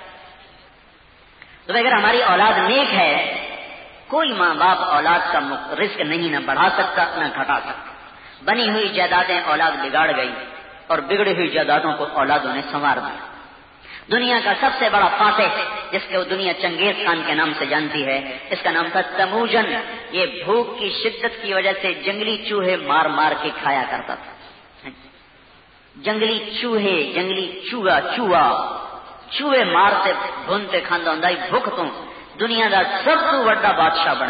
تو اگر ہماری اولاد نیک ہے, کوئی ماں باپ اولاد کا رزق نہیں نہ بڑھا سکتا نہ گھٹا سکتا. بنی ہوئی جائیدادیں اولاد بگاڑ گئی اور بگڑی ہوئی جائیدادوں کو اولادوں نے سنوار دیا. دنیا کا سب سے بڑا فاتح جس کو دنیا چنگیز خان کے نام سے جانتی ہے, اس کا نام تھا تموجن. یہ بھوک کی شدت کی وجہ سے جنگلی چوہے مار مار کے کھایا کرتا تھا. جنگلی چوہے, جنگلی چوہا, چوہا چوہے مارتے بھونتے کھانا ہوں بھوک تو دنیا کا سب تو بڑا بادشاہ بنے.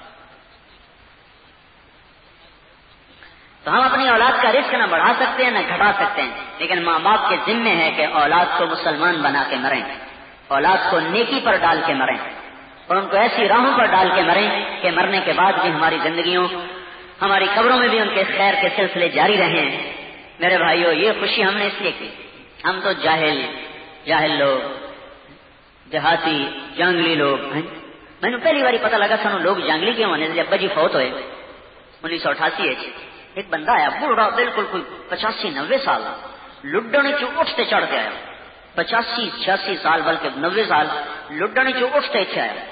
تو ہم اپنی اولاد کا رزق نہ بڑھا سکتے ہیں نہ گھٹا سکتے ہیں, لیکن ماں باپ کے ذمے ہے کہ اولاد کو مسلمان بنا کے مریں, اولاد کو نیکی پر ڈال کے مریں اور ان کو ایسی راہوں پر ڈال کے مریں کہ مرنے کے بعد بھی ہماری زندگیوں, ہماری قبروں میں بھی ان کے خیر کے سلسلے جاری رہیں. میرے بھائیو, یہ خوشی ہم نے اس لیے کی. ہم تو جاہل جاہل لوگ, دیہاتی جنگلی لوگ ہیں. میں نے پہلی باری پتہ لگا سنو لوگ جنگلی کیوں ہونے. جب ابا جی فوت ہوئے انیس سو اٹھاسی ہے, ایک بندہ آیا بوڑھا بالکل کوئی پچاسی نوے سال, لڈنے چو اٹھتے چڑھتے آیا. پچاسی چھیاسی سال بلکہ نوے سال لڈنے چو اٹھتے تھے آیا.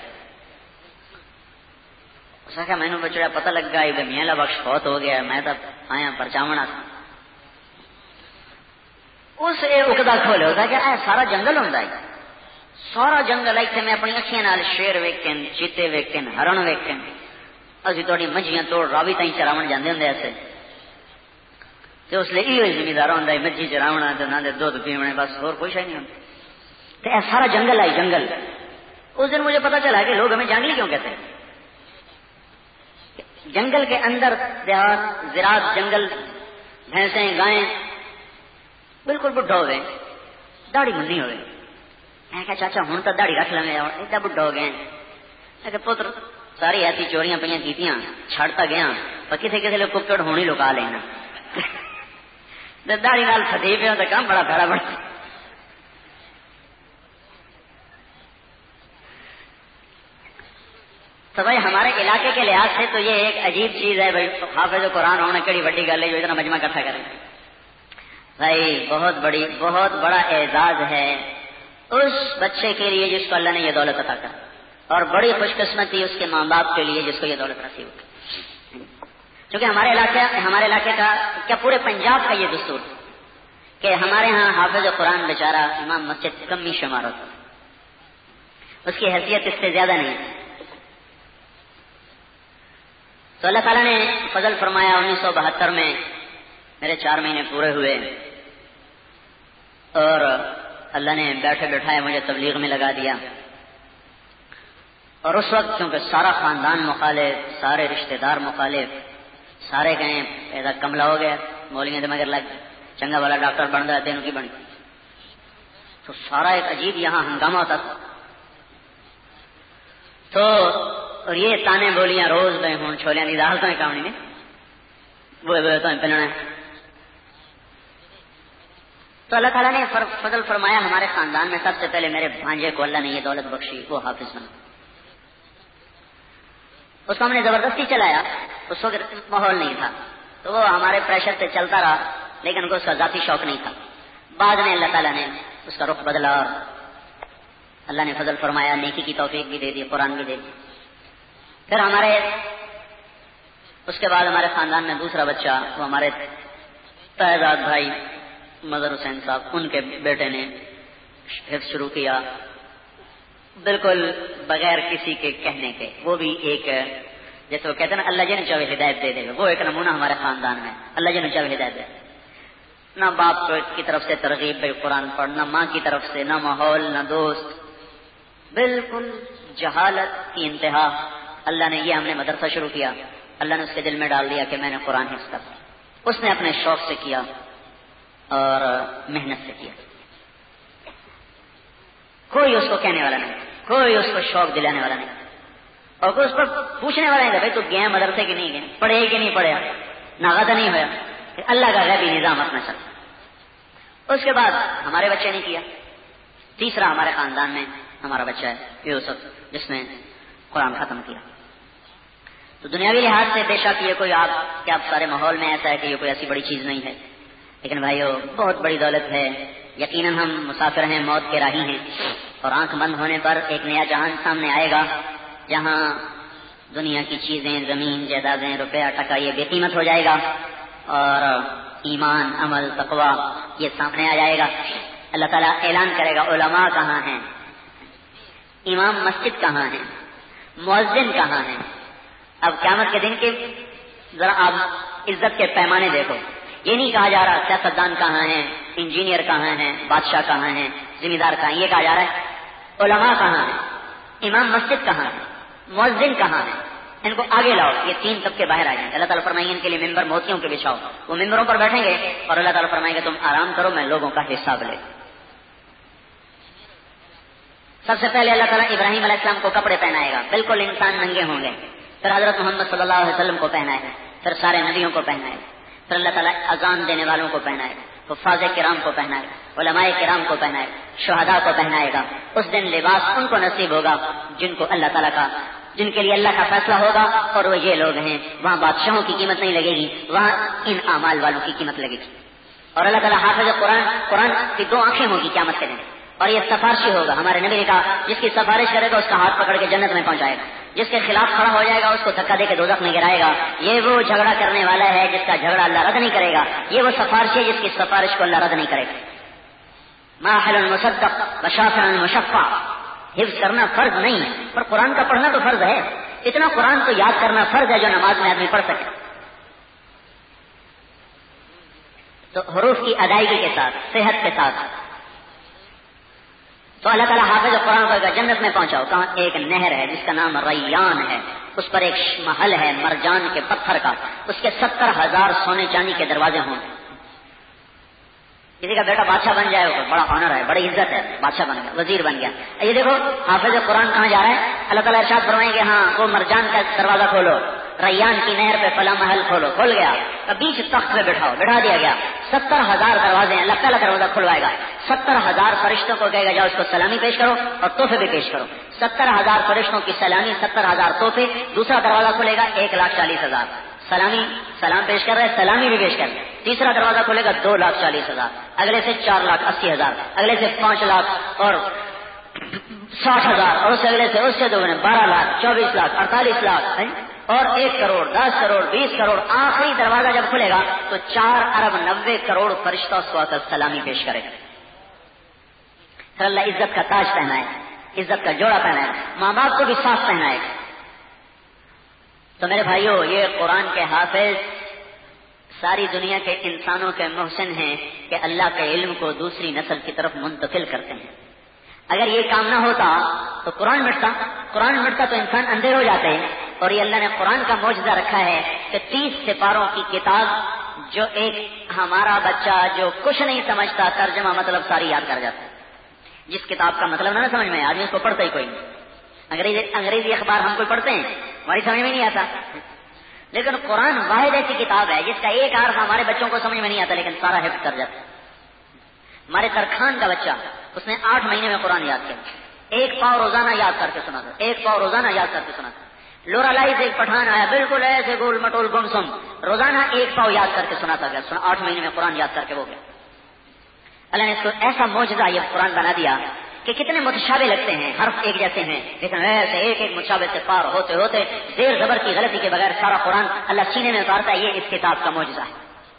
اس نے کہا میں نے بچڑا پتہ لگ گیا یہ میاں بخش فوت ہو گیا, میں تو آیا پرچاونا تھا. اس اکدا کھولے ہوتا کہ اے سارا جنگل ہوتا ہے, سارا جنگل اتنے میں اپنی اکھیاں نال شیر ویکھن, چیتے ویکھن, ہرن ویکھن. اسی تھوڑی مجھیاں توڑ راوی تائیں چراون جاندے ہوندے ایسے. تے اس لیے یہ زمیندار ہوندا ہے مجھی چراونا تے نہ دے دودھ پیونے, بس اور کوئی شے نہیں ہوتا. تے اے سارا جنگل ہے جنگل. اس دن مجھے پتا چلا کہ لوگ ہمیں جنگلی کیوں کہتے ہیں. جنگل کے اندر دیہات زراعت, جنگل, بھینسیں, گائیں بالکل بڈھا ہو گئے, داڑھی منی ہو گئے. میں کہا چاچا ہوں تو داڑھی رکھ لیں, ایڈا بڈھا ہو گئے. میں کہ پتر ساری ایسی چوریاں پہ کیتیاں چھڑتا گیا پر کسی کسی لوگ ککڑ ہونی لکا لینا. داڑھی نال سدی پہ تو کام بڑا بڑا بڑا. تو بھائی ہمارے علاقے کے لحاظ سے تو یہ ایک عجیب چیز ہے. بھائی حافظ قرآن ہونا کڑی بڑی گل ہے جو اتنا مجمع اکٹھا کریں. بھائی بہت بڑی بہت بڑا اعزاز ہے اس بچے کے لیے جس کو اللہ نے یہ دولت عطا کر, اور بڑی خوش قسمتی اس کے ماں باپ کے لیے جس کو یہ دولت نصیب ہو. کیونکہ ہمارے علاقے ہمارے علاقے کا کیا پورے پنجاب کا یہ دستور کہ ہمارے ہاں حافظ قرآن بیچارہ امام مسجد کمی شمار ہوتا, اس کی حیثیت اس سے زیادہ نہیں. تو اللہ تعالیٰ نے فضل فرمایا انیس سو بہتر میں میرے چار مہینے پورے ہوئے اور اللہ نے بیٹھے بیٹھائے مجھے تبلیغ میں لگا دیا. اور اس وقت کیونکہ سارا خاندان مخالف, سارے رشتہ دار مخالف, سارے گئے پیدا کملا ہو گیا, مولیاں دے مگر لگ چنگا والا ڈاکٹر بن رہا تینوں کی بن. تو سارا ایک عجیب یہاں ہنگامہ ہوتا تھا. تو اور یہ تانے بولیاں روز بے ہوں چھولیاں دی دال تو کام نہیں وہ تو پہننا ہے. تو اللہ تعالیٰ نے فضل فرمایا ہمارے خاندان میں سب سے پہلے میرے بھانجے کو اللہ نے یہ دولت بخشی, وہ حافظ بنا. اس کو ہم نے زبردستی چلایا, اس وقت ماحول نہیں تھا تو وہ ہمارے پریشر سے چلتا رہا, لیکن کو اس کا ذاتی شوق نہیں تھا. بعد میں اللہ تعالیٰ نے اس کا رخ بدلا اور اللہ نے فضل فرمایا, نیکی کی توفیق بھی دے دی, قرآن بھی دے دی. پھر ہمارے اس کے بعد ہمارے خاندان میں دوسرا بچہ وہ ہمارے تعداد بھائی مظہر حسین صاحب, ان کے بیٹے نے حفظ شروع کیا بالکل بغیر کسی کے کہنے کے. وہ بھی ایک جیسے وہ کہتے ہیں نا اللہ جی نے چاہے ہدایت دے دے گا, وہ ایک نمونہ ہمارے خاندان میں اللہ جی نے چاہے ہدایت دے. نہ باپ کی طرف سے ترغیب بھائی قرآن پڑھ, نہ ماں کی طرف سے, نہ ماحول, نہ دوست, بالکل جہالت کی انتہا. اللہ نے یہ ہم نے مدرسہ شروع کیا, اللہ نے اس کے دل میں ڈال دیا کہ میں نے قرآن حفظ کر. اس نے اپنے شوق سے کیا اور محنت سے کیا, کوئی اس کو کہنے والا نہیں, کوئی اس کو شوق دلانے والا نہیں, اور کوئی اس پر پوچھنے والا نہیں تھا بھائی تو گئے مدرسے کی نہیں گئے, پڑھے کہ نہیں پڑھے. ناغدہ نہیں ہوا، اللہ کا غیبی نظام اپنا چلتا. اس کے بعد ہمارے بچے نے کیا. تیسرا ہمارے خاندان میں ہمارا بچہ ہے یوسف، جس نے قرآن ختم کیا. تو دنیاوی لحاظ سے بے شک یہ کوئی آپ کیا آپ سارے ماحول میں ایسا ہے کہ یہ کوئی ایسی بڑی چیز نہیں ہے، لیکن بھائیو بہت بڑی دولت ہے. یقیناً ہم مسافر ہیں، موت کے راہی ہیں، اور آنکھ بند ہونے پر ایک نیا جہان سامنے آئے گا جہاں دنیا کی چیزیں، زمین، جائیدادیں، روپیہ ٹکا یہ بے قیمت ہو جائے گا، اور ایمان، عمل، تقوی یہ سامنے آ جائے گا. اللہ تعالیٰ اعلان کرے گا علماء کہاں ہیں، امام مسجد کہاں ہیں، مؤذن کہاں ہیں. اب قیامت کے دن کے ذرا آپ عزت کے پیمانے دیکھو. یہ نہیں کہا جا رہا سیاستدان کہاں ہیں، انجینئر کہاں ہیں، بادشاہ کہاں ہیں، ذمہ دار کہاں ہیں. یہ کہا جا رہا ہے علماء کہاں ہیں، امام مسجد کہاں ہے، مؤذن کہاں ہے. ان کو آگے لاؤ، یہ تین طبقے باہر آ جائیں. اللہ تعالیٰ فرمائیں گے ان کے لیے ممبر موتیوں کے بچھاؤ. وہ ممبروں پر بیٹھیں گے اور اللہ تعالیٰ فرمائیں گے تم آرام کرو، میں لوگوں کا حساب لے. سب سے پہلے اللہ تعالیٰ ابراہیم علیہ السلام کو کپڑے پہنائے گا، بالکل انسان ننگے ہوں گے. پھر حضرت محمد صلی اللہ علیہ وسلم کو پہنائے گا، پھر سارے نبیوں کو پہنائے گا. پھر اللہ تعالیٰ اذان دینے والوں کو پہنائے گا، حفاظ کرام کو پہنائے گا، علماء کرام کو پہنائے گا، شہداء کو پہنائے گا. اس دن لباس ان کو نصیب ہوگا جن کو اللہ تعالیٰ کا جن کے لیے اللہ کا فیصلہ ہوگا، اور وہ یہ لوگ ہیں. وہاں بادشاہوں کی قیمت نہیں لگے گی، وہاں ان اعمال والوں کی قیمت لگے گی. اور اللہ تعالیٰ حافظ قرآن قرآن کی دو آنکھیں ہوگی قیامت کے دن، اور یہ سفارشی ہوگا. ہمارے نبی نے کہا جس کی سفارش کرے گا اس کا ہاتھ پکڑ کے جنت میں پہنچائے گا، جس کے خلاف کھڑا ہو جائے گا اس کو دھکا دے کے دوزخ میں گرائے گا. یہ وہ جھگڑا کرنے والا ہے جس کا جھگڑا اللہ رد نہیں کرے گا. یہ وہ سفارشی ہے جس کی سفارش کو اللہ رد نہیں کرے گا. ماحل المصدق وشافع المشفع. حفظ کرنا فرض نہیں ہے، پر قرآن کا پڑھنا تو فرض ہے. اتنا قرآن تو یاد کرنا فرض ہے جو نماز میں آدمی پڑھ سکے. تو حروف کی ادائیگی کے ساتھ، صحت کے ساتھ، تو اللہ تعالیٰ حافظ قرآن کو جنت میں پہنچاؤ. کہاں؟ ایک نہر ہے جس کا نام ریان ہے، اس پر ایک محل ہے مرجان کے پتھر کا، اس کے ستر ہزار سونے چاندی کے دروازے ہوں. کسی کا بیٹا بادشاہ بن جائے تو بڑا آنر ہے، بڑی عزت ہے. بادشاہ بن گیا، وزیر بن گیا. یہ دیکھو حافظ قرآن کہاں جا رہا ہے؟ اللہ تعالیٰ ارشاد فرمائیں گے ہاں وہ مرجان کا دروازہ کھولو، ریان کی نہر پہ فلاں محل کھولو. کھول گیا، بیچ تخت پہ بٹھاؤ، بٹھا دیا گیا. ستر ہزار دروازے ہیں، اللہ تعالیٰ دروازہ کھلوائے گا. ستر ہزار فرشتوں کو کہے گا جاؤ اس کو سلامی پیش کرو اور تحفے بھی پیش کرو. ستر ہزار فرشتوں کی سلامی، ستر ہزار تحفے. دوسرا دروازہ کھلے گا ایک لاکھ چالیس ہزار سلامی، سلام پیش کر رہے سلامی بھی پیش کر رہے. تیسرا دروازہ کھلے گا دو لاکھ چالیس ہزار اگلے سے چار لاکھ اسی ہزار اگلے سے پانچ لاکھ اور ساٹھ ہزار اور اس سے اگلے سے اس سے دو بارہ لاکھ چوبیس لاکھ اڑتالیس لاکھ اور ایک کروڑ دس کروڑ بیس کروڑ. آخری دروازہ جب کھلے گا تو چار ارب نبے کروڑ فرشتہ اس کو آ کر سلامی پیش کرے گا. پھر اللہ عزت کا تاج پہنائے، عزت کا جوڑا پہنائے، ماں باپ کو بھی صاف پہنائے. تو میرے بھائیوں یہ قرآن کے حافظ ساری دنیا کے انسانوں کے محسن ہیں کہ اللہ کے علم کو دوسری نسل کی طرف منتقل کرتے ہیں. اگر یہ کام نہ ہوتا تو قرآن مٹتا، قرآن مٹتا تو انسان اندھے ہو جاتے ہیں. اور یہ اللہ نے قرآن کا معجزہ رکھا ہے کہ تیس سپاروں کی کتاب جو ایک ہمارا بچہ جو کچھ نہیں سمجھتا ترجمہ مطلب ساری یاد کر جاتا ہے. جس کتاب کا مطلب نہ سمجھ میں آدمی اس کو پڑھتا ہی کوئی نہیں. انگریزی انگریزی اخبار ہم کوئی پڑھتے ہیں ہماری سمجھ میں نہیں آتا، لیکن قرآن واحد ایسی کتاب ہے جس کا ایک حرف ہمارے بچوں کو سمجھ میں نہیں آتا لیکن سارا حفظ کر جاتا ہے. ہمارے ترخان کا بچہ اس نے آٹھ مہینے میں قرآن یاد کیا، ایک پاؤ روزانہ یاد کر کے سنا تھا، ایک پاؤ روزانہ یاد کر کے سنا تھا. لورا لائی سے ایک پٹھان آیا بالکل ایسے گول مٹول گمسم، روزانہ ایک پاؤ یاد کر کے سناتا گیا، سنا آٹھ مہینے میں قرآن یاد کر کے وہ گیا. اللہ نے اس کو ایسا معجزہ یہ قرآن بنا دیا کہ کتنے متشابہ لگتے ہیں، حرف ایک جیسے ہیں لیکن ایسے ایک ایک متشابہ سے پار ہوتے ہوتے زیر زبر کی غلطی کے بغیر سارا قرآن اللہ سینے میں اتارتا ہے. یہ اس کتاب کا معجزہ ہے.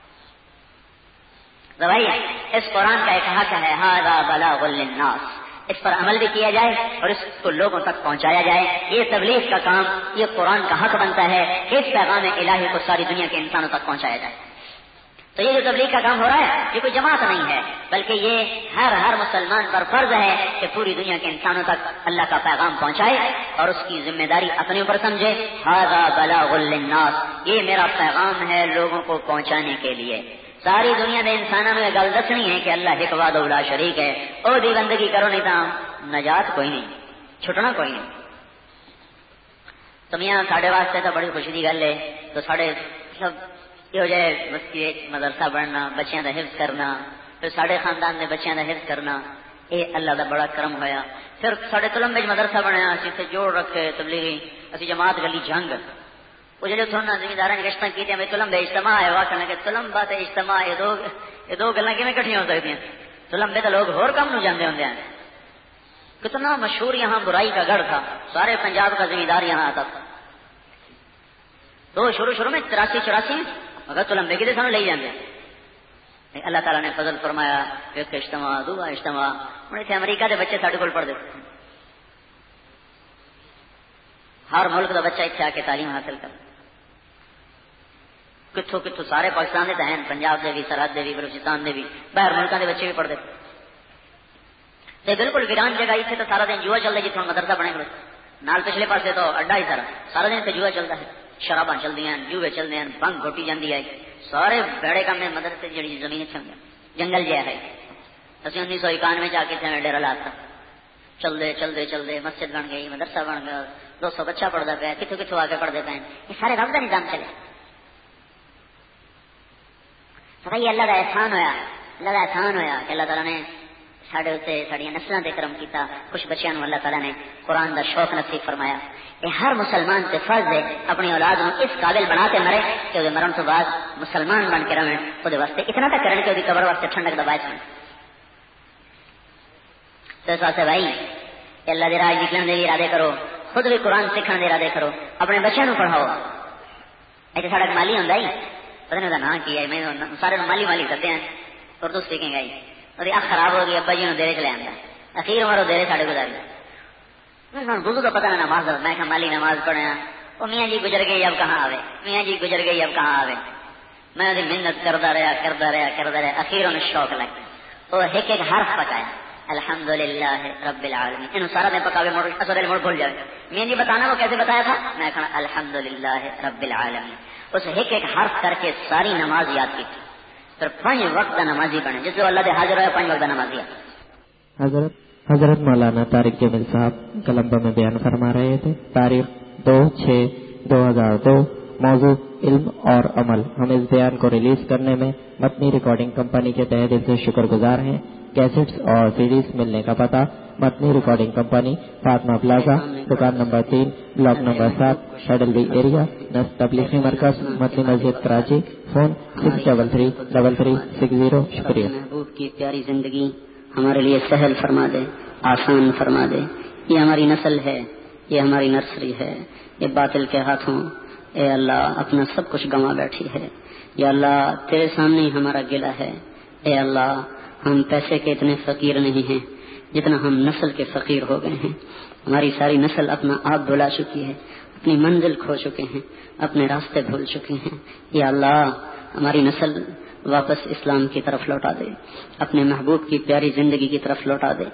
بھائی اس قرآن کا ایک حق ہے ھذا بلاغ للناس، اس پر عمل بھی کیا جائے اور اس کو لوگوں تک پہنچایا جائے. یہ تبلیغ کا کام یہ قرآن کا حق بنتا ہے کہ اس پیغام الہی کو ساری دنیا کے انسانوں تک پہنچایا جائے. تو یہ جو تبلیغ کا کام ہو رہا ہے یہ کوئی جماعت نہیں ہے بلکہ یہ ہر ہر مسلمان پر فرض ہے کہ پوری دنیا کے انسانوں تک اللہ کا پیغام پہنچائے اور اس کی ذمہ داری اپنے اوپر سمجھے. ھذا بلاغ للناس، یہ میرا پیغام ہے لوگوں کو پہنچانے کے لیے. ساری دنیا کے انسانوں میں گل دسنی ہے کہ اللہ ایک وحدہ لا شریک ہے، او دی بندگی کرو نہیں تو نجات کوئی نہیں، چھٹنا کوئی نہیں. تو میاں ساڈے واسطے تو بڑی خوشی کی گل ہے. تو ساڈے سب یہ جائے مسجد مدرسہ بننا، بچیاں دا حفظ کرنا، پھر ساڑھے خاندان دے بچیاں دا حفظ کرنا، اے اللہ دا بڑا کرم ہویا۔ پھر ساڑھے تلمبے مدرسہ بنیا، اسی سے جوڑ رکھے تبلیغی، اسی جماعت گلی جنگ، وہ جڑے تھوڑا زمینداراں نے رشتہ کیتے ہیں تلمبے اجتماع ہے، واقعہ کہ تلمبہ تے اجتماع یہ دو یہ دو گلاں کیویں کٹھیاں ہو سکدیاں؟ تلمبے تے لوگ ہور کام نو جاندے ہوندے ہیں۔ کتنا مشہور یہاں برائی کا گڑھ تھا، سارے پنجاب کا زمیندار یہاں آتا تھا۔ تو شروع شروع میں تراسی چوراسی مگر تلمبے کی سامنے لے جاندے، اللہ تعالیٰ نے فضل فرمایا، ایک اجتماع دعا اجتماع، ہوں اتنے امریکہ کے بچے سارے کول پڑھتے، ہر ملک کا بچہ اتنے آ کے تعلیم حاصل کر، کتوں کتوں سارے پاکستان کے ہیں، پنجاب کے بھی، سرحد کے بھی، بلوچستان کے بھی، باہر ملکوں کے بچے بھی پڑھتے تھے۔ بالکل ویران جگہ اتنے تو سارا دن جوا چلتا، جتوں مدرسہ بنے گا نال پچھلے پاسے تو اڈا ہی سارا سارا دن جوا چلتا ہے، شراباں چلتی ہیں، جوے چلتے ہیں، بنگ گھوٹی جاتی ہے، سارے بیڑے کام میں مدرسے جڑی زمین چلتے جنگل جہا ہے۔ اسی انیس سو اکانوے چ کے ڈیرا لاتا، چلتے چلتے چلتے مسجد بن گئی، مدرسہ بن گیا، دو سو بچہ پڑھتا پیا، کتوں کتوں آ کے پڑھتے پے، یہ سارے رب کا نظام چلے۔ بھائی اللہ کا احسان ہویا، اللہ کا احسان ہویا کہ اللہ تعالیٰ نے ساڈے اتنے ساڑی نسلوں سے کرم کیتا، کچھ بچیاں اللہ تعالیٰ نے قرآن دا شوق نصیب فرمایا۔ یہ ہر مسلمان سے فرض ہے اپنی اولاد کو اس قابل بنا کے مرے کہ وہ مرن تو بعد مسلمان بن کے رہے، وہ واسطے اتنا تک کرنے کہ وہ قبر واسطے ٹھنڈک دا باعث بنے۔ تو اس واسطے بھائی اللہ دے راہ نکلنے دے ارادے کرو، خود بھی قرآن سیکھنے دے ارادے کرو، اپنے بچوں کو پڑھاؤ۔ ایسے ساڑا مالی ہوں پتہ نہیں نام کی ہے، میں سارے مالی مالی کرتے ہیں، اردو سیکھیں گا، اور اکھ خراب ہو گئی، ابا جی نے دیرے چلے آتا، اخیر عمر وہ دیرے ساڑے گزاری، بزرگ کا پتہ نہیں نماز، میں کہ مالی نماز پڑھیا، وہ میاں جی گزر گئی اب کہاں آوے، میاں جی گزر گئی اب کہاں آوے، میں محنت کرتا رہا کرتا رہا کرتا رہا، اخیر انہیں شوق لگ وہ ایک ایک حرف پکایا، الحمدللہ رب العالمین، انہوں سارا دن پکاوے مڑ اصل مڑ بھول جائے، میاں جی بتانا وہ کیسے بتایا تھا، میں کہا الحمدللہ رب العالمین، اس ایک ایک حرف کر کے ساری نماز یاد کی، پھر پانچ وقت کا نمازی بنے، جس کو اللہ دے حاضر ہے پانچ وقت کا نمازی ہے۔ حضرت حضرت مولانا طارق جمیل صاحب کلمبہ میں بیان فرما رہے تھے، تاریخ دو چھ دو ہزار دو، موضوع علم اور عمل۔ ہم اس بیان کو ریلیز کرنے میں متنی ریکارڈنگ کمپنی کے تہہ دل سے شکر گزار ہیں۔ کیسٹس اور سیڈیز ملنے کا پتہ Madni recording company, Fatima plaza, دکان نمبر تین، بلاک نمبر سات، شڈل بی ایریا، نس تبلیغی مرکز، متنی مسجد Karachi, phone six double three double three six zero. شکریہ۔ محبوب کی پیاری زندگی ہمارے لیے سہل فرما دے، آسان فرما دے۔ یہ ہماری نسل ہے، یہ ہماری نرسری ہے، یہ باطل کے ہاتھوں اے اللہ اپنا سب کچھ گنوا بیٹھی ہے۔ یا اللہ تیرے سامنے ہی ہمارا گلہ ہے، اے اللہ ہم پیسے کے اتنے فقیر نہیں ہیں جتنا ہم نسل کے فقیر ہو گئے ہیں۔ ہماری ساری نسل اپنا آپ بھلا چکی ہے، اپنی منزل کھو چکے ہیں، اپنے راستے بھول چکے ہیں۔ یا اللہ ہماری نسل واپس اسلام کی طرف لوٹا دے، اپنے محبوب کی پیاری زندگی کی طرف لوٹا دے۔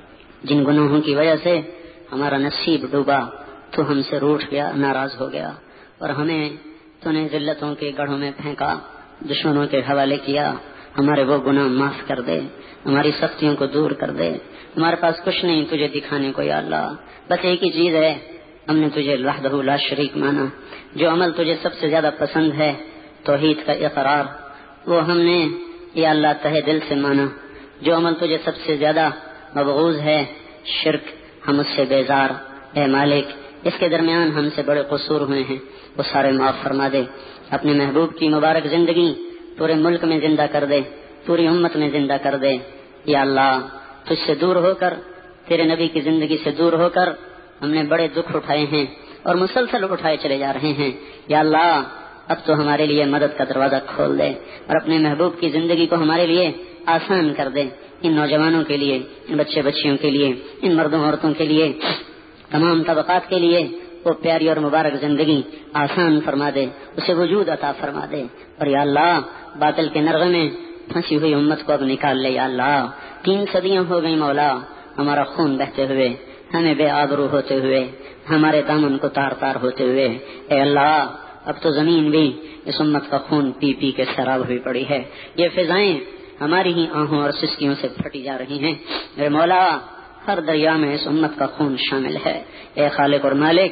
جن گناہوں کی وجہ سے ہمارا نصیب ڈوبا، تو ہم سے روٹھ گیا، ناراض ہو گیا، اور ہمیں تو نے ذلتوں کے گڑھوں میں پھینکا، دشمنوں کے حوالے کیا۔ ہمارے وہ گناہ معاف کر دے، ہماری سختیوں کو دور کر دے۔ ہمارے پاس کچھ نہیں تجھے دکھانے کو یا اللہ، بس ایک ہی چیز ہے، ہم نے تجھے وحدہ لا شریک مانا۔ جو عمل تجھے سب سے زیادہ پسند ہے توحید کا اقرار، وہ ہم نے یا اللہ تہہ دل سے مانا۔ جو عمل تجھے سب سے زیادہ مبغوض ہے شرک، ہم اس سے بیزار۔ اے مالک اس کے درمیان ہم سے بڑے قصور ہوئے ہیں، وہ سارے معاف فرما دے۔ اپنے محبوب کی مبارک زندگی پورے ملک میں زندہ کر دے، پوری امت میں زندہ کر دے۔ یا اللہ تجھ سے دور ہو کر، تیرے نبی کی زندگی سے دور ہو کر ہم نے بڑے دکھ اٹھائے ہیں اور مسلسل اٹھائے چلے جا رہے ہیں۔ یا اللہ اب تو ہمارے لیے مدد کا دروازہ کھول دے اور اپنے محبوب کی زندگی کو ہمارے لیے آسان کر دے۔ ان نوجوانوں کے لیے، ان بچے بچیوں کے لیے، ان مردوں عورتوں کے لیے، تمام طبقات کے لیے وہ پیاری اور مبارک زندگی آسان فرما دے، اسے وجود عطا فرما دے۔ اور یا اللہ باطل کے نرغے میں پھنسی ہوئی امت کو اب نکال لے۔ یا اللہ تین صدیاں ہو گئی مولا ہمارا خون بہتے ہوئے، ہمیں بے آبرو ہوتے ہوئے، ہمارے دامن کو تار تار ہوتے ہوئے۔ اے اللہ اب تو زمین بھی اس امت کا خون پی پی کے سراب ہوئی پڑی ہے، یہ فضائیں ہماری ہی آہوں اور سسکیوں سے پھٹی جا رہی ہیں۔ میرے مولا ہر دریا میں اس امت کا خون شامل ہے۔ اے خالق اور مالک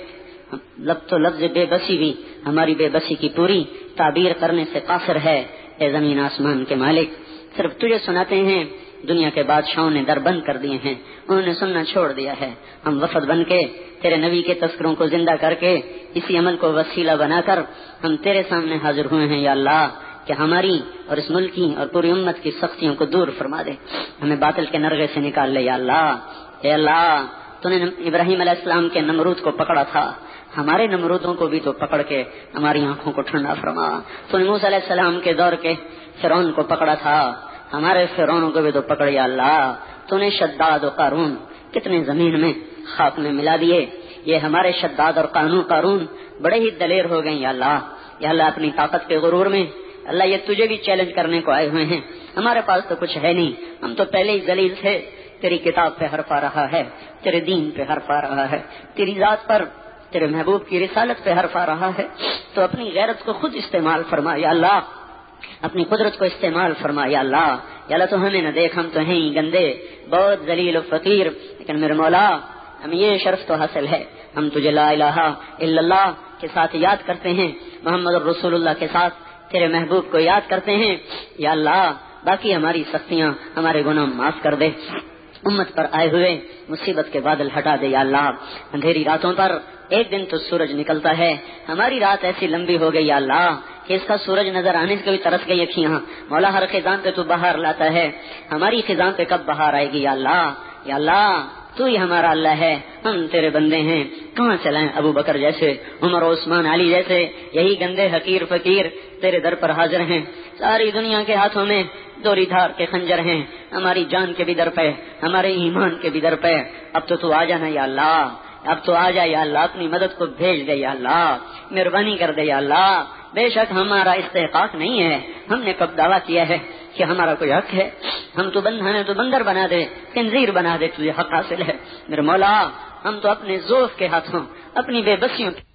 لب تو لفظ بے بسی بھی ہماری بے بسی کی پوری تعبیر کرنے سے قاصر ہے۔ اے زمین آسمان کے مالک، صرف تجھے سناتے ہیں، دنیا کے بادشاہوں نے در بند کر دیے ہیں، انہوں نے سننا چھوڑ دیا ہے۔ ہم وفد بن کے تیرے نبی کے تذکروں کو زندہ کر کے اسی عمل کو وسیلہ بنا کر ہم تیرے سامنے حاضر ہوئے ہیں یا اللہ، کہ ہماری اور اس ملک کی اور پوری امت کی سختیوں کو دور فرما دے، ہمیں باطل کے نرغے سے نکال لے یا اللہ۔ اے اللہ، تو نے ابراہیم علیہ السلام کے نمرود کو پکڑا تھا، ہمارے نمرودوں کو بھی تو پکڑ کے ہماری آنکھوں کو ٹھنڈا فرما۔ تو نے موسیٰ علیہ السلام کے دور کے فرعون کو پکڑا تھا، ہمارے فرعونوں کو بھی تو پکڑ یا اللہ۔ تو نے شداد و قارون کتنے زمین میں خاک میں ملا دیے، یہ ہمارے شداد اور قانون قارون بڑے ہی دلیر ہو گئے یا اللہ۔ یا اللہ، اپنی طاقت کے غرور میں اللہ یہ تجھے بھی چیلنج کرنے کو آئے ہوئے ہیں، ہمارے پاس تو کچھ ہے نہیں، ہم تو پہلے ہی ذلیل تھے، تیری کتاب پہ حرف آ رہا ہے، تیرے دین پہ حرف آ رہا ہے، تیری ذات پر، تیرے محبوب کی رسالت پہ حرف آ رہا ہے، تو اپنی غیرت کو خود استعمال فرما یا اللہ، اپنی قدرت کو استعمال فرما یا اللہ۔ یا اللہ، تو ہمیں نہ دیکھ، ہم تو ہیں ہی گندے، بہت ذلیل و فقیر، لیکن میرے مولا ہمیں یہ شرف تو حاصل ہے، ہم تجھے لا الہ الا اللہ کے ساتھ یاد کرتے ہیں، محمد رسول اللہ کے ساتھ تیرے محبوب کو یاد کرتے ہیں یا اللہ۔ باقی ہماری سختیاں، ہمارے گناہ معاف کر دے، امت پر آئے ہوئے مصیبت کے بادل ہٹا دے یا اللہ۔ اندھیری راتوں پر ایک دن تو سورج نکلتا ہے، ہماری رات ایسی لمبی ہو گئی یا اللہ کہ اس کا سورج نظر آنے سے بھی ترس گئی اکھیاں۔ مولا، ہر خزاں پہ تو بہار لاتا ہے، ہماری خزاں پہ کب بہار آئے گی یا اللہ۔ یا اللہ، تو ہی ہمارا اللہ ہے، ہم تیرے بندے ہیں، کہاں چلائیں؟ ابو بکر جیسے، عمر و عثمان علی جیسے یہی گندے حقیر فقیر تیرے در پر حاضر ہیں، ساری دنیا کے ہاتھوں میں دوری دھار کے خنجر ہیں، ہماری جان کے بھی در پہ، ہمارے ایمان کے بھی در پہ، اب تو تو آ جانا یا اللہ، اب تو آ جا یا اللہ، اپنی مدد کو بھیج دے یا اللہ، مہربانی کر دے یا اللہ۔ بے شک ہمارا استحقاق نہیں ہے، ہم نے کب دعویٰ کیا ہے کہ ہمارا کوئی حق ہے؟ ہم تو بند ہمیں تو بندر بنا دے، خنزیر بنا دے، تجھے حق حاصل ہے میرے مولا۔ ہم تو اپنے ذوق کے ہاتھوں، اپنی بے بسیوں